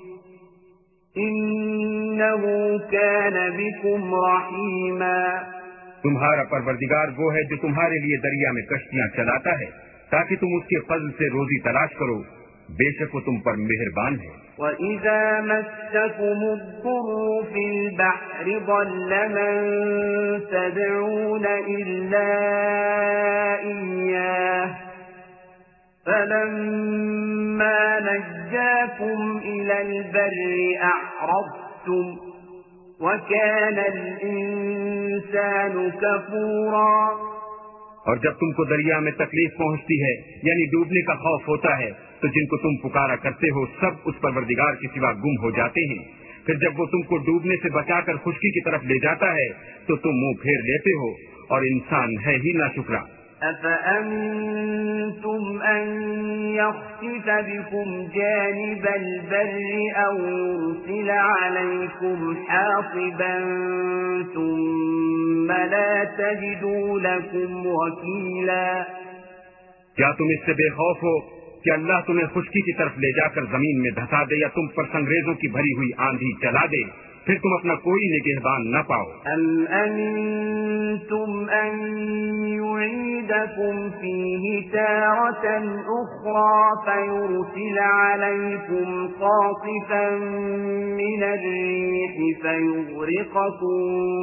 إنه كان بكم رحيما. تمہارا پروردگار وہ ہے جو تمہارے لیے دریا میں کشتیاں چلاتا ہے تاکہ تم اس کے فضل سے روزی تلاش کرو. بے شک وہ تم پر مہربان ہے. وَإِذَا مَسَّكُمُ الضُّرُّ فِي الْبَحْرِ ضَلَّ مَن تَدْعُونَ إِلَّا إِيَّاهُ فَلَمَّا نَجَّاكُمْ إِلَى الْبَرِّ أَعْرَضْتُمْ وَكَانَ الْإِنسَانُ كَفُورًا. اور جب تم کو دریا میں تکلیف پہنچتی ہے یعنی ڈوبنے کا خوف ہوتا ہے تو جن کو تم پکارا کرتے ہو سب اس پروردگار کے سوا گم ہو جاتے ہیں. پھر جب وہ تم کو ڈوبنے سے بچا کر خشکی کی طرف لے جاتا ہے تو تم منہ پھیر لیتے ہو اور انسان ہے ہی ناشکرا. أَفَأَمِنْتُمْ أَنْ يَخْسِفَ بِكُمْ جَانِبَ الْبَرِّ أَوْ يُرْسِلَ عَلَيْكُمْ حَاصِبًا ثُمَّ لَا تَجِدُوا لَكُمْ وَكِيلًا. کیا تم اس سے بے خوف ہو کہ اللہ تمہیں خشکی کی طرف لے جا کر زمین میں دھسا دے یا تم پر سنگریزوں کی بھری ہوئی آندھی چلا دے پھر تم اپنا کوئی نگہبان نہ پاؤ. أَمْ أَمِنْتُمْ أَنْ يُعِيدَكُمْ فِيهِ تَارَةً أُخْرَى فَيُرْسِلَ عَلَيْكُمْ قَاصِفًا مِنَ الرِّيحِ فَيُغْرِقَكُمْ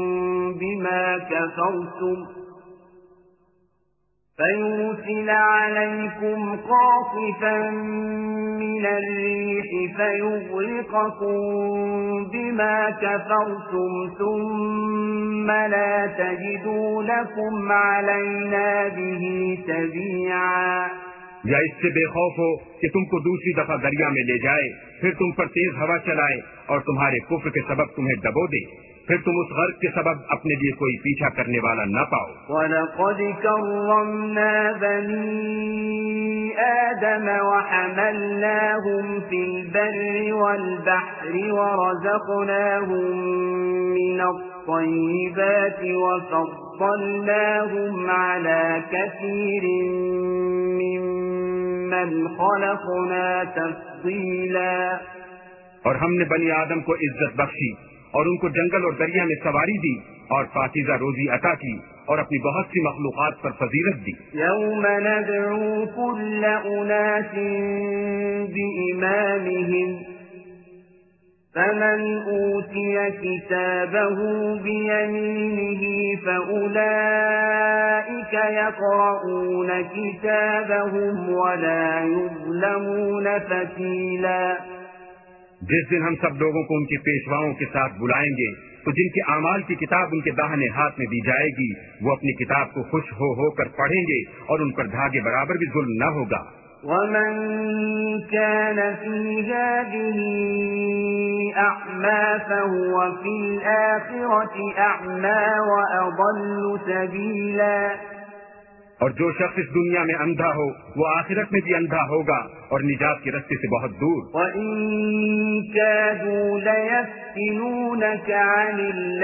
بِمَا كَفَرْتُمْ ثُمَّ لَا تَجِدُوا لَكُمْ عَلَيْنَا بِهِ تَبِيعًا. یا اس سے بے خوف ہو کہ تم کو دوسری دفعہ دریا میں لے جائے پھر تم پر تیز ہوا چلائے اور تمہارے کفر کے سبب تمہیں ڈبو دے پھر تم اس غرق کے سبب اپنے لیے کوئی پیچھا کرنے والا نہ پاؤ. وَلَقَدْ كَرَّمْنَا بَنِي آدَمَ وَحَمَلْنَاهُمْ فِي الْبَرِّ وَالْبَحْرِ وَرَزَقْنَاهُمْ مِنَ الطَّيِّبَاتِ وَفَضَّلْنَاهُمْ عَلَى كَثِيرٍ مِّمَّنْ خَلَقْنَا تَفْضِيلًا. اور ہم نے بنی آدم کو عزت بخشی اور ان کو جنگل اور دریا میں سواری دی اور پاکیزہ روزی عطا کی اور اپنی بہت سی مخلوقات پر فضیلت دی. يوم ندعو كل أناس بإمامهم فمن أوتي كتابه بيمينه فأولئك يقرؤون كتابهم ولا يظلمون فتيلا. جس دن ہم سب لوگوں کو ان کے پیشواؤں کے ساتھ بلائیں گے تو جن کے اعمال کی کتاب ان کے داہنے ہاتھ میں دی جائے گی وہ اپنی کتاب کو خوش ہو کر پڑھیں گے اور ان پر دھاگے برابر بھی ظلم نہ ہوگا. ومن كان في هذه أعمى فهو في الآخرة أعمى وأضل سبيلا. اور جو شخص اس دنیا میں اندھا ہو وہ آخرت میں بھی اندھا ہوگا اور نجات کے راستے سے بہت دور. وَإِن كَادُوا لَيَفْتِنُونَكَ عَنِ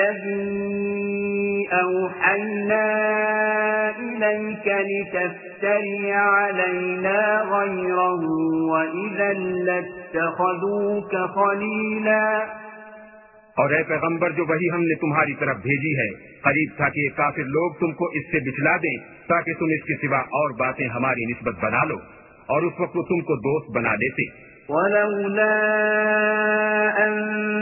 الَّذِي أَوْحَيْنَا إِلَيْكَ لِتَفْتَرِيَ عَلَيْنَا غَيْرَهُ وَإِذًا لَاتَّخَذُوكَ خَلِيلًا. اور اے پیغمبر جو وہی ہم نے تمہاری طرف بھیجی ہے قریب تھا کہ یہ کافر لوگ تم کو اس سے بچلا دیں تاکہ تم اس کے سوا اور باتیں ہماری نسبت بنا لو اور اس وقت وہ تم کو دوست بنا لیتے. وَلَوْلَا أَن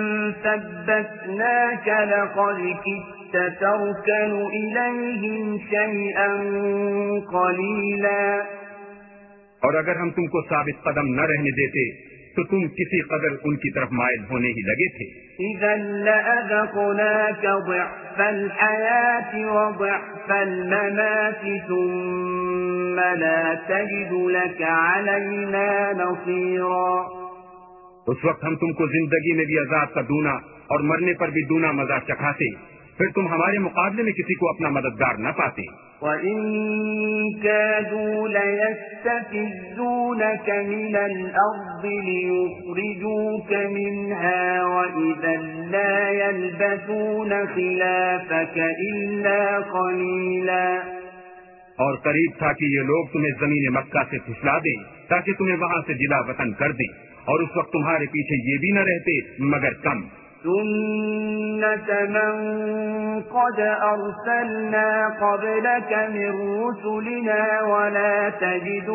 ثَبَّتْنَاكَ لَقَدْ كِدتَّ تَرْكَنُ إِلَيْهِمْ شَيْئًا قَلِيلًا. اور اگر ہم تم کو ثابت قدم نہ رہنے دیتے تو تم کسی قدر ان کی طرف مائل ہونے ہی لگے تھے. إِذًا لَأَذَقْنَاكَ ضِعْفَ الْحَيَاةِ وَضِعْفَ الْمَمَاتِ ثُمَّ لَا تَجِدُ لَكَ عَلَيْنَا نَصِيرًا. اس وقت ہم تم کو زندگی میں بھی عذاب کا دونا اور مرنے پر بھی دونا مزہ چکھاتے پھر تم ہمارے مقابلے میں کسی کو اپنا مددگار نہ پاتے. وَإِن كَادُوا لَيَسْتَفِزُّونَكَ مِنَ الْأَرْضِ لِيُخْرِجُوكَ مِنْهَا وَإِذًا لَّا يَلْبَثُونَ خِلَافَكَ إِلَّا قَلِيلًا. اور قریب تھا کہ یہ لوگ تمہیں زمین مکہ سے پھسلا دیں تاکہ تمہیں وہاں سے جلا وطن کر دیں اور اس وقت تمہارے پیچھے یہ بھی نہ رہتے مگر کم. سُنَّةَ مَن قَدْ أَرْسَلْنَا قَبْلَكَ مِن رُّسُلِنَا وَلَا تَجِدُ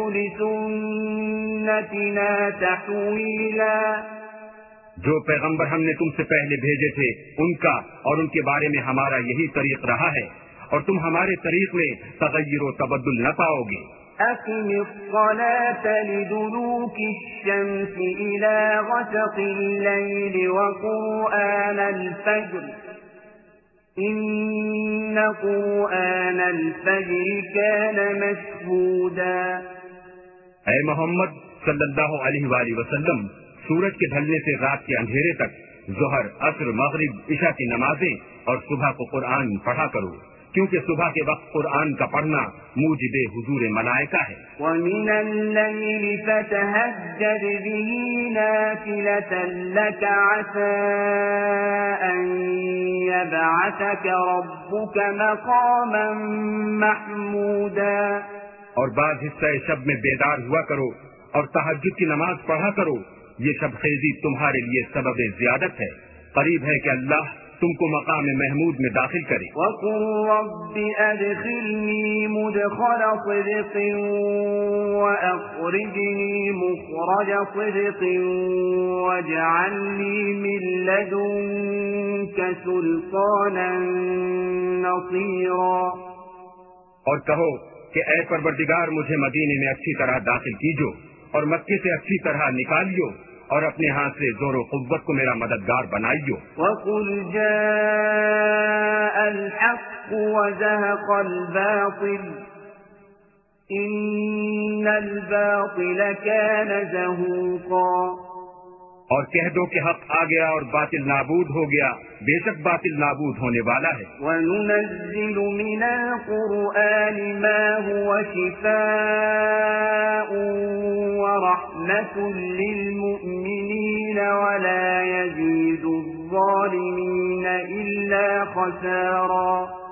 لِسُنَّتِنَا تَحْوِيلًا. جو پیغمبر ہم نے تم سے پہلے بھیجے تھے ان کا اور ان کے بارے میں ہمارا یہی طریق رہا ہے اور تم ہمارے طریق میں تغیر و تبدل نہ پاؤ گے. أقم الصلاة لدلوك الشمس إلى غسق الليل وقرآن الفجر إن قرآن الفجر كان مشهودا. اے محمد صلی اللہ علیہ وآلہ وسلم سورج کے ڈھلنے سے رات کے اندھیرے تک ظہر عصر مغرب عشاء کی نمازیں اور صبح کو قرآن پڑھا کرو کیونکہ صبح کے وقت قرآن کا پڑھنا موجب حضور ملائکہ ہے. وَمِنَ اللَّيْلِ فَتَهَجَّدْ بِهِ نَافِلَةً لَكَ عَسَىٰ أَن يَبْعَثَكَ رَبُّكَ مَقَامًا مَحْمُودًا. اور بعض حصہ شب میں بیدار ہوا کرو اور تہجد کی نماز پڑھا کرو یہ شب خیزی تمہارے لیے سبب زیادت ہے قریب ہے کہ اللہ تم کو مقام محمود میں داخل کرے. وَقُلْ رَبِّ أَدْخِلْنِي مُدْخَلَ صِدْقٍ وَأَخْرِجْنِي مُخْرَجَ صِدْقٍ وَاجْعَل لِّي مِن لَّدُنكَ سُلْطَانًا نَّصِيرًا. اور کہو کہ اے پروردگار مجھے مدینے میں اچھی طرح داخل کیجو اور مکے سے اچھی طرح نکالیو اور اپنے ہاتھ سے زور و قوت کو میرا مددگار بنائیو. وَقُلْ جَاءَ الْحَقُّ وَزَهَقَ الْبَاطِلُ إِنَّ الْبَاطِلَ كَانَ زَهُوقًا. اور کہہ دو کہ حق آ گیا اور باطل نابود ہو گیا بے شک باطل نابود ہونے والا ہے. وَنُنَزِّلُ مِنَ الْقُرْآنِ مَا هُوَ شِفَاءٌ وَرَحْمَةٌ لِّلْمُؤْمِنِينَ وَلَا يَزِيدُ الظَّالِمِينَ إِلَّا خَسَارًا.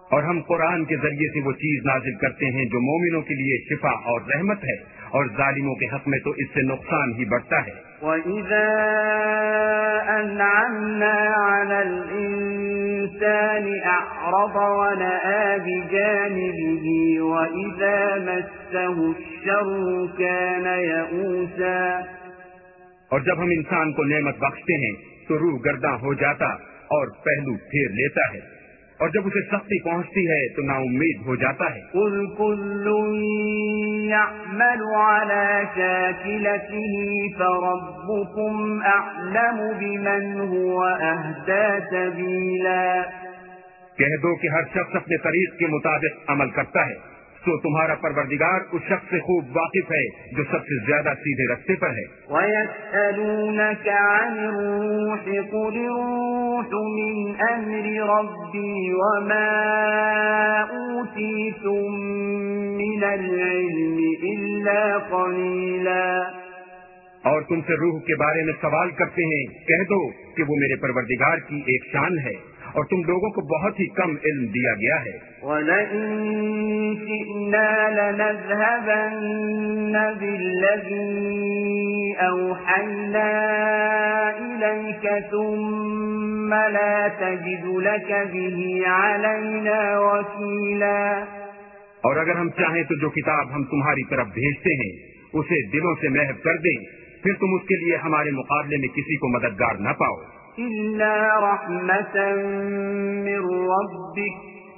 اور ہم قرآن کے ذریعے سے وہ چیز نازل کرتے ہیں جو مومنوں کے لیے شفا اور رحمت ہے، اور ظالموں کے حق میں تو اس سے نقصان ہی بڑھتا ہے۔ وَإِذَا أَنْعَمْنَا عَلَى الْإِنسَانِ أَعْرَضَ وَنَأَىٰ بِجَانِبِهِ وَإِذَا مَسَّهُ الشَّرُّ كَانَ يَئُوسًا۔ اور جب ہم انسان کو نعمت بخشتے ہیں تو روح گرداں ہو جاتا اور پہلو پھیر لیتا ہے، اور جب اسے سختی پہنچتی ہے تو نا امید ہو جاتا ہے۔ قُلْ كُلٌّ يَعْمَلُ عَلَى شَاكِلَتِهِ فَرَبُّكُمْ أَعْلَمُ بِمَنْ هُوَ أَهْدَىٰ سَبِيلًا۔ کہہ دو کہ ہر شخص اپنے طریق کے مطابق عمل کرتا ہے، تو تمہارا پروردگار اس شخص سے خوب واقف ہے جو سب سے زیادہ سیدھے رستے پر ہے۔ وَيَسْأَلُونَكَ عَنِ الرُّوحِ قُلِ الرُّوحُ مِنْ أَمْرِ رَبِّي وَمَا أُوتِيتُم مِّنَ الْعِلْمِ إِلَّا قَلِيلًا۔ اور تم سے روح کے بارے میں سوال کرتے ہیں، کہہ دو کہ وہ میرے پروردگار کی ایک شان ہے، اور تم لوگوں کو بہت ہی کم علم دیا گیا ہے۔ وَلَئِن شِئْنَا لَنَذْهَبَنَّ بِالَّذِي أَوْحَيْنَا إِلَيْكَ ثُمَّ لَا تَجِدُ لَكَ بِهِ عَلَيْنَا وَكِيلًا۔ اور اگر ہم چاہیں تو جو کتاب ہم تمہاری طرف بھیجتے ہیں اسے دلوں سے محو کر دیں، پھر تم اس کے لیے ہمارے مقابلے میں کسی کو مددگار نہ پاؤ۔ إِلَّا رَحْمَةً مِّن رَّبِّكَ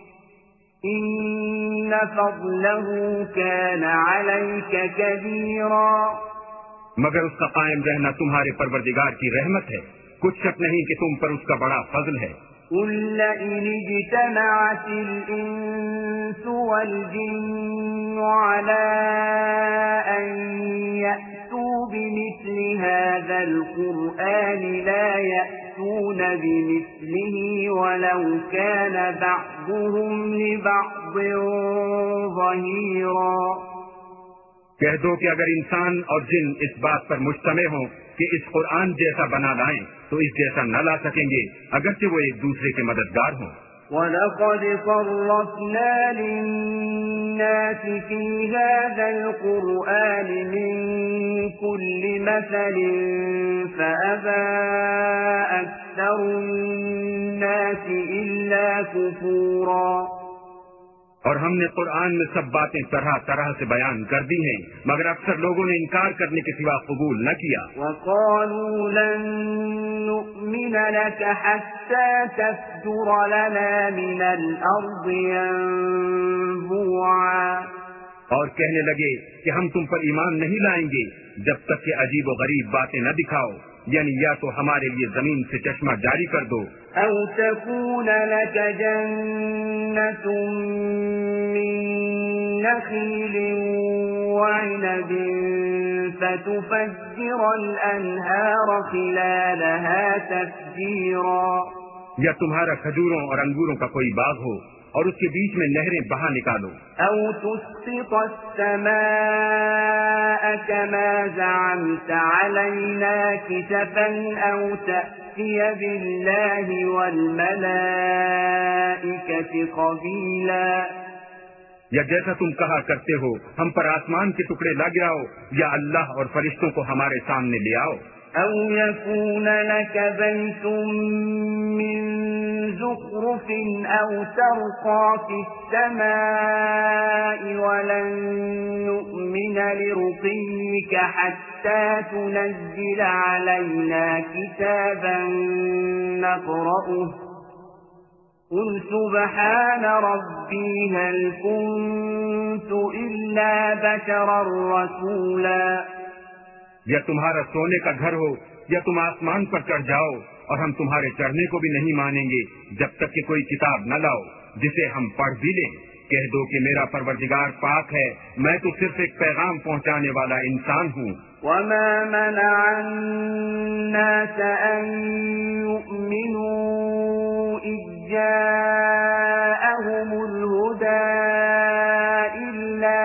إِنَّ فَضْلَهُ كَانَ عَلَيْكَ كَبِيرًا۔ مگر اس کا قائم رہنا تمہارے پروردگار کی رحمت ہے، کچھ شک نہیں کہ تم پر اس کا بڑا فضل ہے۔ قُل لَّئِنِ اجْتَمَعَتِ الْإِنسُ وَالْجِنُّ عَلَىٰ أَن يَأْتُوا بِمِثْلِ هَٰذَا الْقُرْآنِ لَا يَأْتُونَ بِمِثْلِهِ وَلَوْ كَانَ بَعْضُهُمْ لِبَعْضٍ ظَهِيرًا۔ کہہ دو کہ اگر انسان اور جن اس بات پر مجتمع ہوں کہ اس قرآن جیسا بنا لائیں تو اس جیسا نہ لا سکیں گے، اگرچہ وہ ایک دوسرے کے مددگار ہوں۔ وَلَقَدْ صَرَّفْنَا لِلنَّاسِ فِي هَٰذَا الْقُرْآنِ مِن كُلِّ مَثَلٍ فَأَبَىٰ أَكْثَرُ النَّاسِ إِلَّا كُفُورًا۔ اور ہم نے قرآن میں سب باتیں طرح طرح سے بیان کر دی ہیں، مگر اکثر لوگوں نے انکار کرنے کے سوا قبول نہ کیا۔ وَقَالُوا لَن نُّؤْمِنَ لَكَ حَتَّىٰ تَفْجُرَ لَنَا مِنَ الْأَرْضِ يَنبُوعًا۔ اور کہنے لگے کہ ہم تم پر ایمان نہیں لائیں گے جب تک کہ عجیب و غریب باتیں نہ دکھاؤ، یعنی یا تو ہمارے لیے زمین سے چشمہ جاری کر دو، أَوْ تَكُونَ لَكَ جَنَّةٌ مِّن نَّخِيلٍ وَعِنَبٍ فَتُفَجِّرَ الْأَنْهَارَ خِلَالَهَا تَفْجِيرًا۔ یا تمہارا کھجوروں اور انگوروں کا کوئی باغ ہو اور اس کے بیچ میں نہریں بہا نکالو، أَوْ تُسْقِطَ السَّمَاءَ كَمَا زَعَمْتَ عَلَيْنَا كِسَفًا أَوْ تَأْتِيَ بِاللَّهِ وَالْمَلَائِكَةِ قَبِيلًا۔ یا جیسا تم کہا کرتے ہو ہم پر آسمان کے ٹکڑے لا گراؤ، یا اللہ اور فرشتوں کو ہمارے سامنے لے آؤ۔ أَوْ يَكُونَ لَكَ بَيْتٌ مِّن زُخْرُفٍ أَوْ تَرْقَىٰ فِي السَّمَاءِ وَلَن نُّؤْمِنَ لِرُقِيِّكَ حَتَّىٰ تُنَزِّلَ عَلَيْنَا كِتَابًا نَّقْرَؤُهُ قُلْ سُبْحَانَ رَبِّي هَلْ كُنتُ إِلَّا بَشَرًا رَّسُولًا۔ یا تمہارا سونے کا گھر ہو یا تم آسمان پر چڑھ جاؤ، اور ہم تمہارے چڑھنے کو بھی نہیں مانیں گے جب تک کہ کوئی کتاب نہ لاؤ جسے ہم پڑھ بھی لیں۔ کہہ دو کہ میرا پروردگار پاک ہے، میں تو صرف ایک پیغام پہنچانے والا انسان ہوں۔ وَمَا مَنَعَ النَّاسَ أَن يُؤْمِنُوا إِذ جَاءَهُمُ الْهُدَىٰ إِلَّا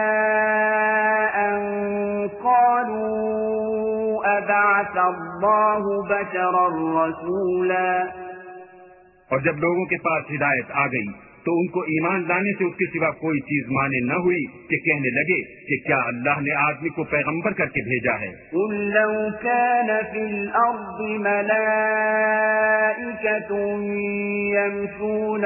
أَن قَالُوا أَبَعَثَ اللَّهُ بَشَرًا رَّسُولًا۔ اور جب لوگوں کے پاس ہدایت آ گئی تو ان کو ایمان لانے سے اس کے سوا کوئی چیز مانے نہ ہوئی کہ کہنے لگے کہ کیا اللہ نے آدمی کو پیغمبر کر کے بھیجا ہے۔ قل لو كان في الأرض ملائكة يمشون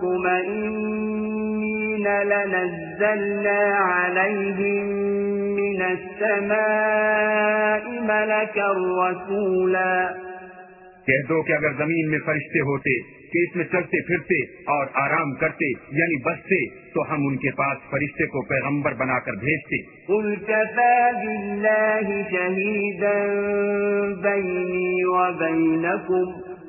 مطمئنين لنزلنا عليهم من السماء ملكا رسولا۔ کہہ دو کہ اگر زمین میں فرشتے ہوتے کہ اس میں چلتے پھرتے اور آرام کرتے یعنی بستے تو ہم ان کے پاس فرشتے کو پیغمبر بنا کر بھیجتے۔ قل كفى بالله شهيدا بيني وبينكم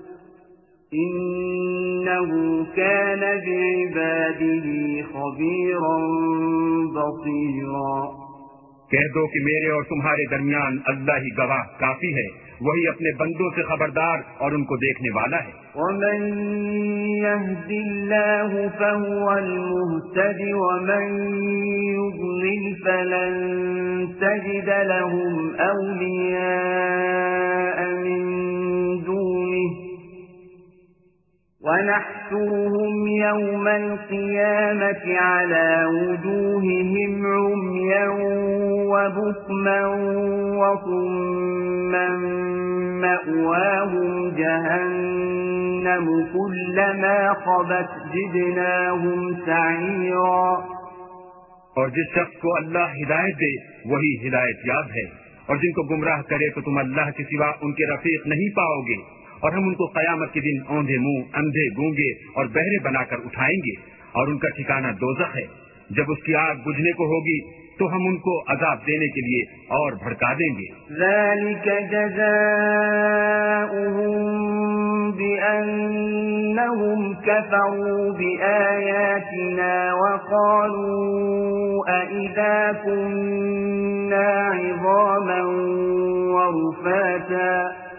إنه كان بعباده خبيرا بصيرا۔ کہہ دو کہ میرے اور تمہارے درمیان اللہ ہی گواہ کافی ہے، وہی اپنے بندوں سے خبردار اور ان کو دیکھنے والا ہے۔ ومن يهد الله فهو المهتد ومن يضلل فلن تجد لهم أولياء من دونه ونحشرهم يوم القيامة على وجوههم عميا وبكما وصما مأواهم جهنم كلما خبت زدناهم سعيرا۔ اور جس شخص کو اللہ ہدایت دے وہی ہدایت یاب ہے، اور جن کو گمراہ کرے تو تم اللہ کے سوا ان کے رفیق نہیں پاؤ گے، اور ہم ان کو قیامت کے دن اوندھے منہ اندھے گونگے اور بہرے بنا کر اٹھائیں گے، اور ان کا ٹھکانہ دوزخ ہے۔ جب اس کی آگ بجھنے کو ہوگی تو ہم ان کو عذاب دینے کے لیے اور بھڑکا دیں گے۔ ذلك جزاؤهم بأنهم كفروا بآياتنا وقالوا أئذا كنا عظاما ورفاتا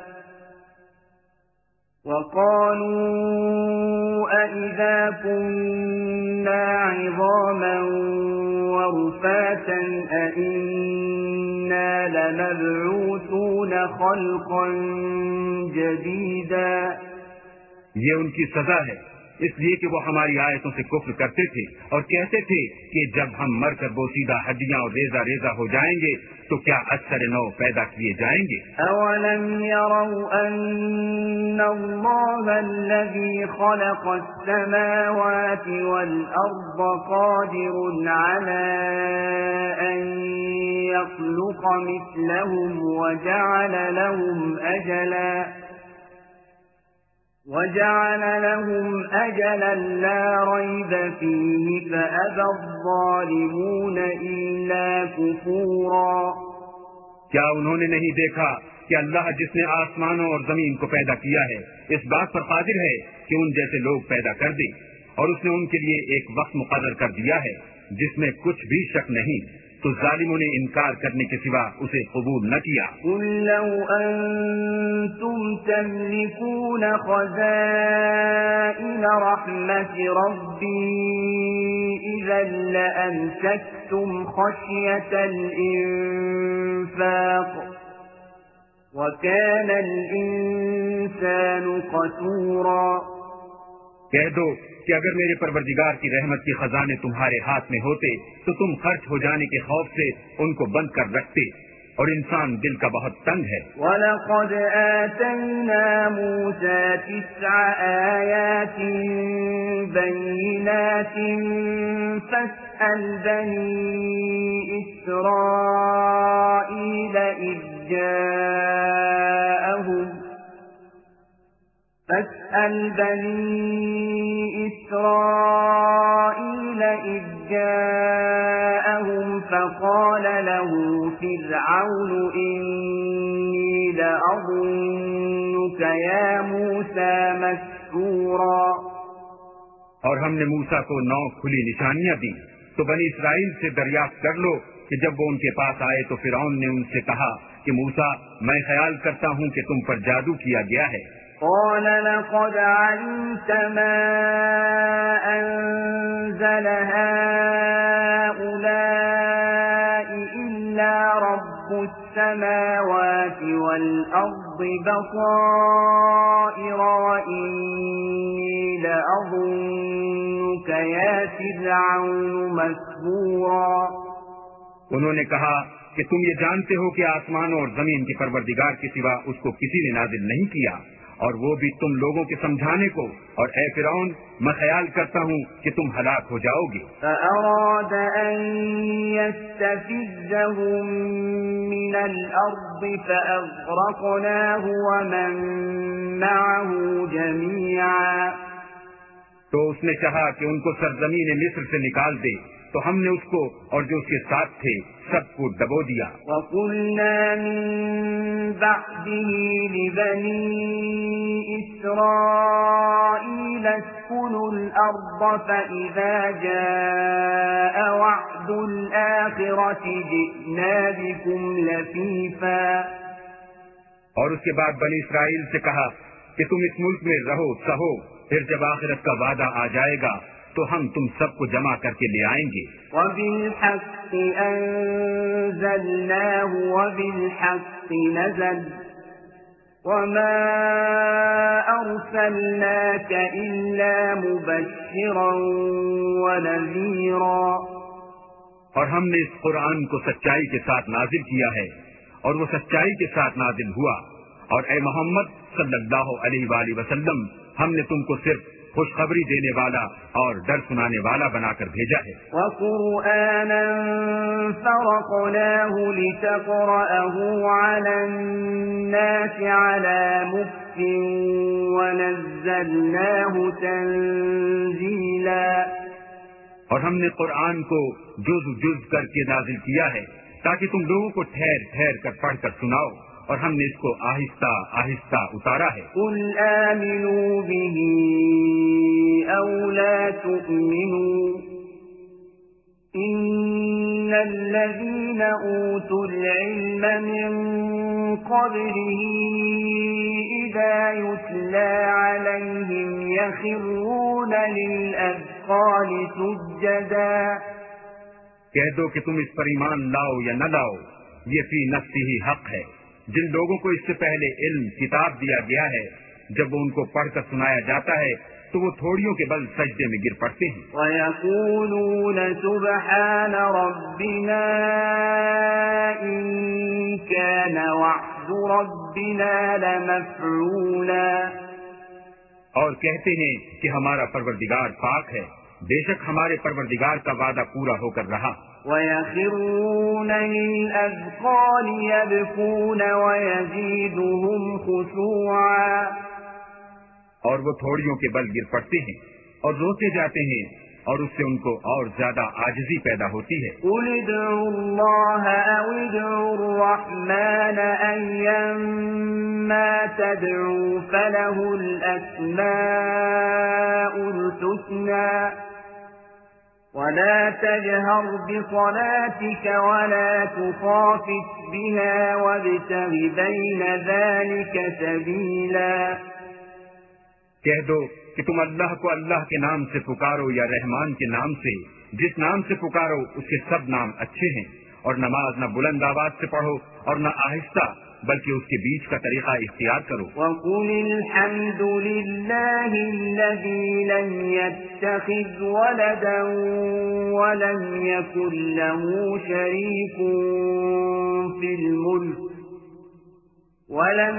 أئنا لمبعوثون خلقا جديدا۔ یہ ان کی سزا ہے اس لیے کہ وہ ہماری آیتوں سے کفر کرتے تھے اور کہتے تھے کہ جب ہم مر کر بوسیدہ ہڈیاں اور ریزہ ریزہ ہو جائیں گے تو کیا اثر نو پیدا کیے جائیں گے۔ أولم يروا أن الله الذي خلق السماوات والأرض قادر على أن يخلق مثلهم وجعل لهم أجلا لا ريب فيه فأبى الظالمون إلا كفورا۔ کیا انہوں نے نہیں دیکھا کہ اللہ جس نے آسمانوں اور زمین کو پیدا کیا ہے اس بات پر قادر ہے کہ ان جیسے لوگ پیدا کر دے، اور اس نے ان کے لیے ایک وقت مقرر کر دیا ہے جس میں کچھ بھی شک نہیں، تو ظالموں نے انکار کرنے کے سوا اسے قبول نہ کیا۔ قل لو أنتم تملكون خزائن رحمة ربي إذا لأمسكتم خشية الإنفاق وكان الإنسان قتورا۔ کہہ دو کہ اگر میرے پروردگار کی رحمت کے خزانے تمہارے ہاتھ میں ہوتے تو تم خرچ ہو جانے کے خوف سے ان کو بند کر رکھتے، اور انسان دل کا بہت تنگ ہے۔ وَلَقَدْ آتَيْنَا مُوسَى 9 آيَاتٍ بَيِّنَاتٍ فَاسْأَلْ بَنِي إِسْرَائِيلَ إِذْ جاءهم فقال له فرعون إني لأظنك يا موسى مسحورا۔ اور ہم نے موسیٰ کو 9 کھلی نشانیاں دی، تو بنی اسرائیل سے دریافت کر لو کہ جب وہ ان کے پاس آئے تو فرعون نے ان سے کہا کہ موسیٰ میں خیال کرتا ہوں کہ تم پر جادو کیا گیا ہے۔ قال لقد علمت ما أنزل هؤلاء إلا رب السماوات والأرض بصائر وإني لأظنك يا فرعون مسحورا. انہوں نے کہا کہ تم یہ جانتے ہو کہ آسمانوں اور زمین کے پروردگار کے سوا اس کو کسی نے نازل نہیں کیا، اور وہ بھی تم لوگوں کے سمجھانے کو، اور اے فرعون میں خیال کرتا ہوں کہ تم ہلاک ہو جاؤ گے. فأراد أن يستفزهم من الأرض فأغرقناه ومن معه جميعا. تو اس نے چاہا کہ ان کو سرزمین مصر سے نکال دے، تو ہم نے اس کو اور جو اس کے ساتھ تھے سب کو ڈبو دیا. وَقُلْنَا مِن بَعْدِهِ لِبَنِي إِسْرَائِيلَ اسْكُنُوا الْأَرْضَ فَإِذَا جَاءَ وَعْدُ الْآخِرَةِ جِئْنَا بِكُمْ لَفِيفًا. اور اس کے بعد بنی اسرائیل سے کہا کہ تم اس ملک میں رہو سہو، پھر جب آخرت کا وعدہ آ جائے گا تو ہم تم سب کو جمع کر کے لے آئیں گے. وَبِالْحَقِّ أَنزَلْنَاهُ وَبِالْحَقِّ نَزَلَ وَمَا أَرْسَلْنَاكَ إِلَّا مُبَشِّرًا وَنَذِيرًا. اور ہم نے اس قرآن کو سچائی کے ساتھ نازل کیا ہے، اور وہ سچائی کے ساتھ نازل ہوا، اور اے محمد صلی اللہ علیہ وآلہ وسلم ہم نے تم کو صرف خوشخبری دینے والا اور ڈر سنانے والا بنا کر بھیجا ہے. وَقُرْآنًا فَرَقْنَاهُ لِتَقْرَأَهُ عَلَى النَّاسِ عَلَى مُكْثٍ وَنَزَّلْنَاهُ تَنزِيلًا. اور ہم نے قرآن کو جز جز کر کے نازل کیا ہے تاکہ تم لوگوں کو ٹھہر ٹھہر کر پڑھ کر سناؤ، اور ہم نے اس کو آہستہ آہستہ اتارا ہے. قُلْ آمِنُوا بِهِ أَوْ لَا تُؤْمِنُوا إِنَّ الَّذِينَ أُوتُوا الْعِلْمَ مِنْ قَبْلِهِ إِذَا يُتْلَى عَلَيْهِمْ يَخِرُّونَ لِلْأَذْقَانِ سُجَّدًا. کہہ دو کہ تم اس پر ایمان لاؤ یا نہ لاؤ، یہ فی نفسہ ہی حق ہے. جن لوگوں کو اس سے پہلے علم کتاب دیا گیا ہے، جب وہ ان کو پڑھ کر سنایا جاتا ہے تو وہ تھوڑیوں کے بل سجدے میں گر پڑتے ہیں. وَيَقُولُونَ سُبْحَانَ رَبِّنَا إِن كَانَ وَعْدُ رَبِّنَا لَمَفْعُولًا. اور کہتے ہیں کہ ہمارا پروردگار پاک ہے، بے شک ہمارے پروردگار کا وعدہ پورا ہو کر رہا. وَيَخِرُّونَ لِلْأَذْقَانِ يَبْكُونَ وَيَزِيدُهُمْ خُشُوعًا. اور وہ تھوڑیوں کے بل گر پڑتے ہیں اور روتے جاتے ہیں، اور اس سے ان کو اور زیادہ عاجزی پیدا ہوتی ہے. قُلِ ادْعُوا اللَّهَ أَوِ ادْعُوا الرَّحْمَنَ أَيًّمَّا تَدْعُوا فَلَهُ الْأَسْمَاءُ الْحُسْنَى وَلَا تَجْهَرْ بِصَلَاتِكَ وَلَا تُخَافِتْ بِهَا وَابْتَغِ بَيْنَ ذَلِكَ سَبِيلًا. کہہ دو کہ تم اللہ کو اللہ کے نام سے پکارو یا رحمان کے نام سے، جس نام سے پکارو اس کے سب نام اچھے ہیں، اور نماز نہ بلند آواز سے پڑھو اور نہ آہستہ، بلکہ اس کے بیچ کا طریقہ اختیار کرو. وَقُلِ الْحَمْدُ لِلَّهِ الَّذِي لَمْ يَتَّخِذْ وَلَدًا وَلَمْ يَكُنْ لَهُ شَرِيكٌ فِي الْمُلْكِ وَلَمْ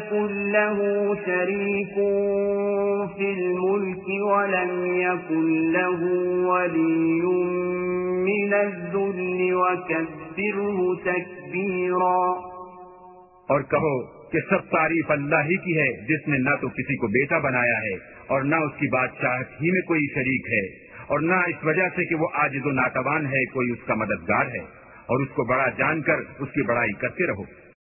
يَكُنْ لَهُ وَلِيٌّ مِّنَ الذُّلِّ وَكَبِّرْهُ تَكْبِيرًا. اور کہو کہ سب تعریف اللہ ہی کی ہے، جس نے نہ تو کسی کو بیٹا بنایا ہے اور نہ اس کی بادشاہت ہی میں کوئی شریک ہے، اور نہ اس وجہ سے کہ وہ عاجز و ناتوان ہے کوئی اس کا مددگار ہے، اور اس کو بڑا جان کر اس کی بڑائی کرتے رہو.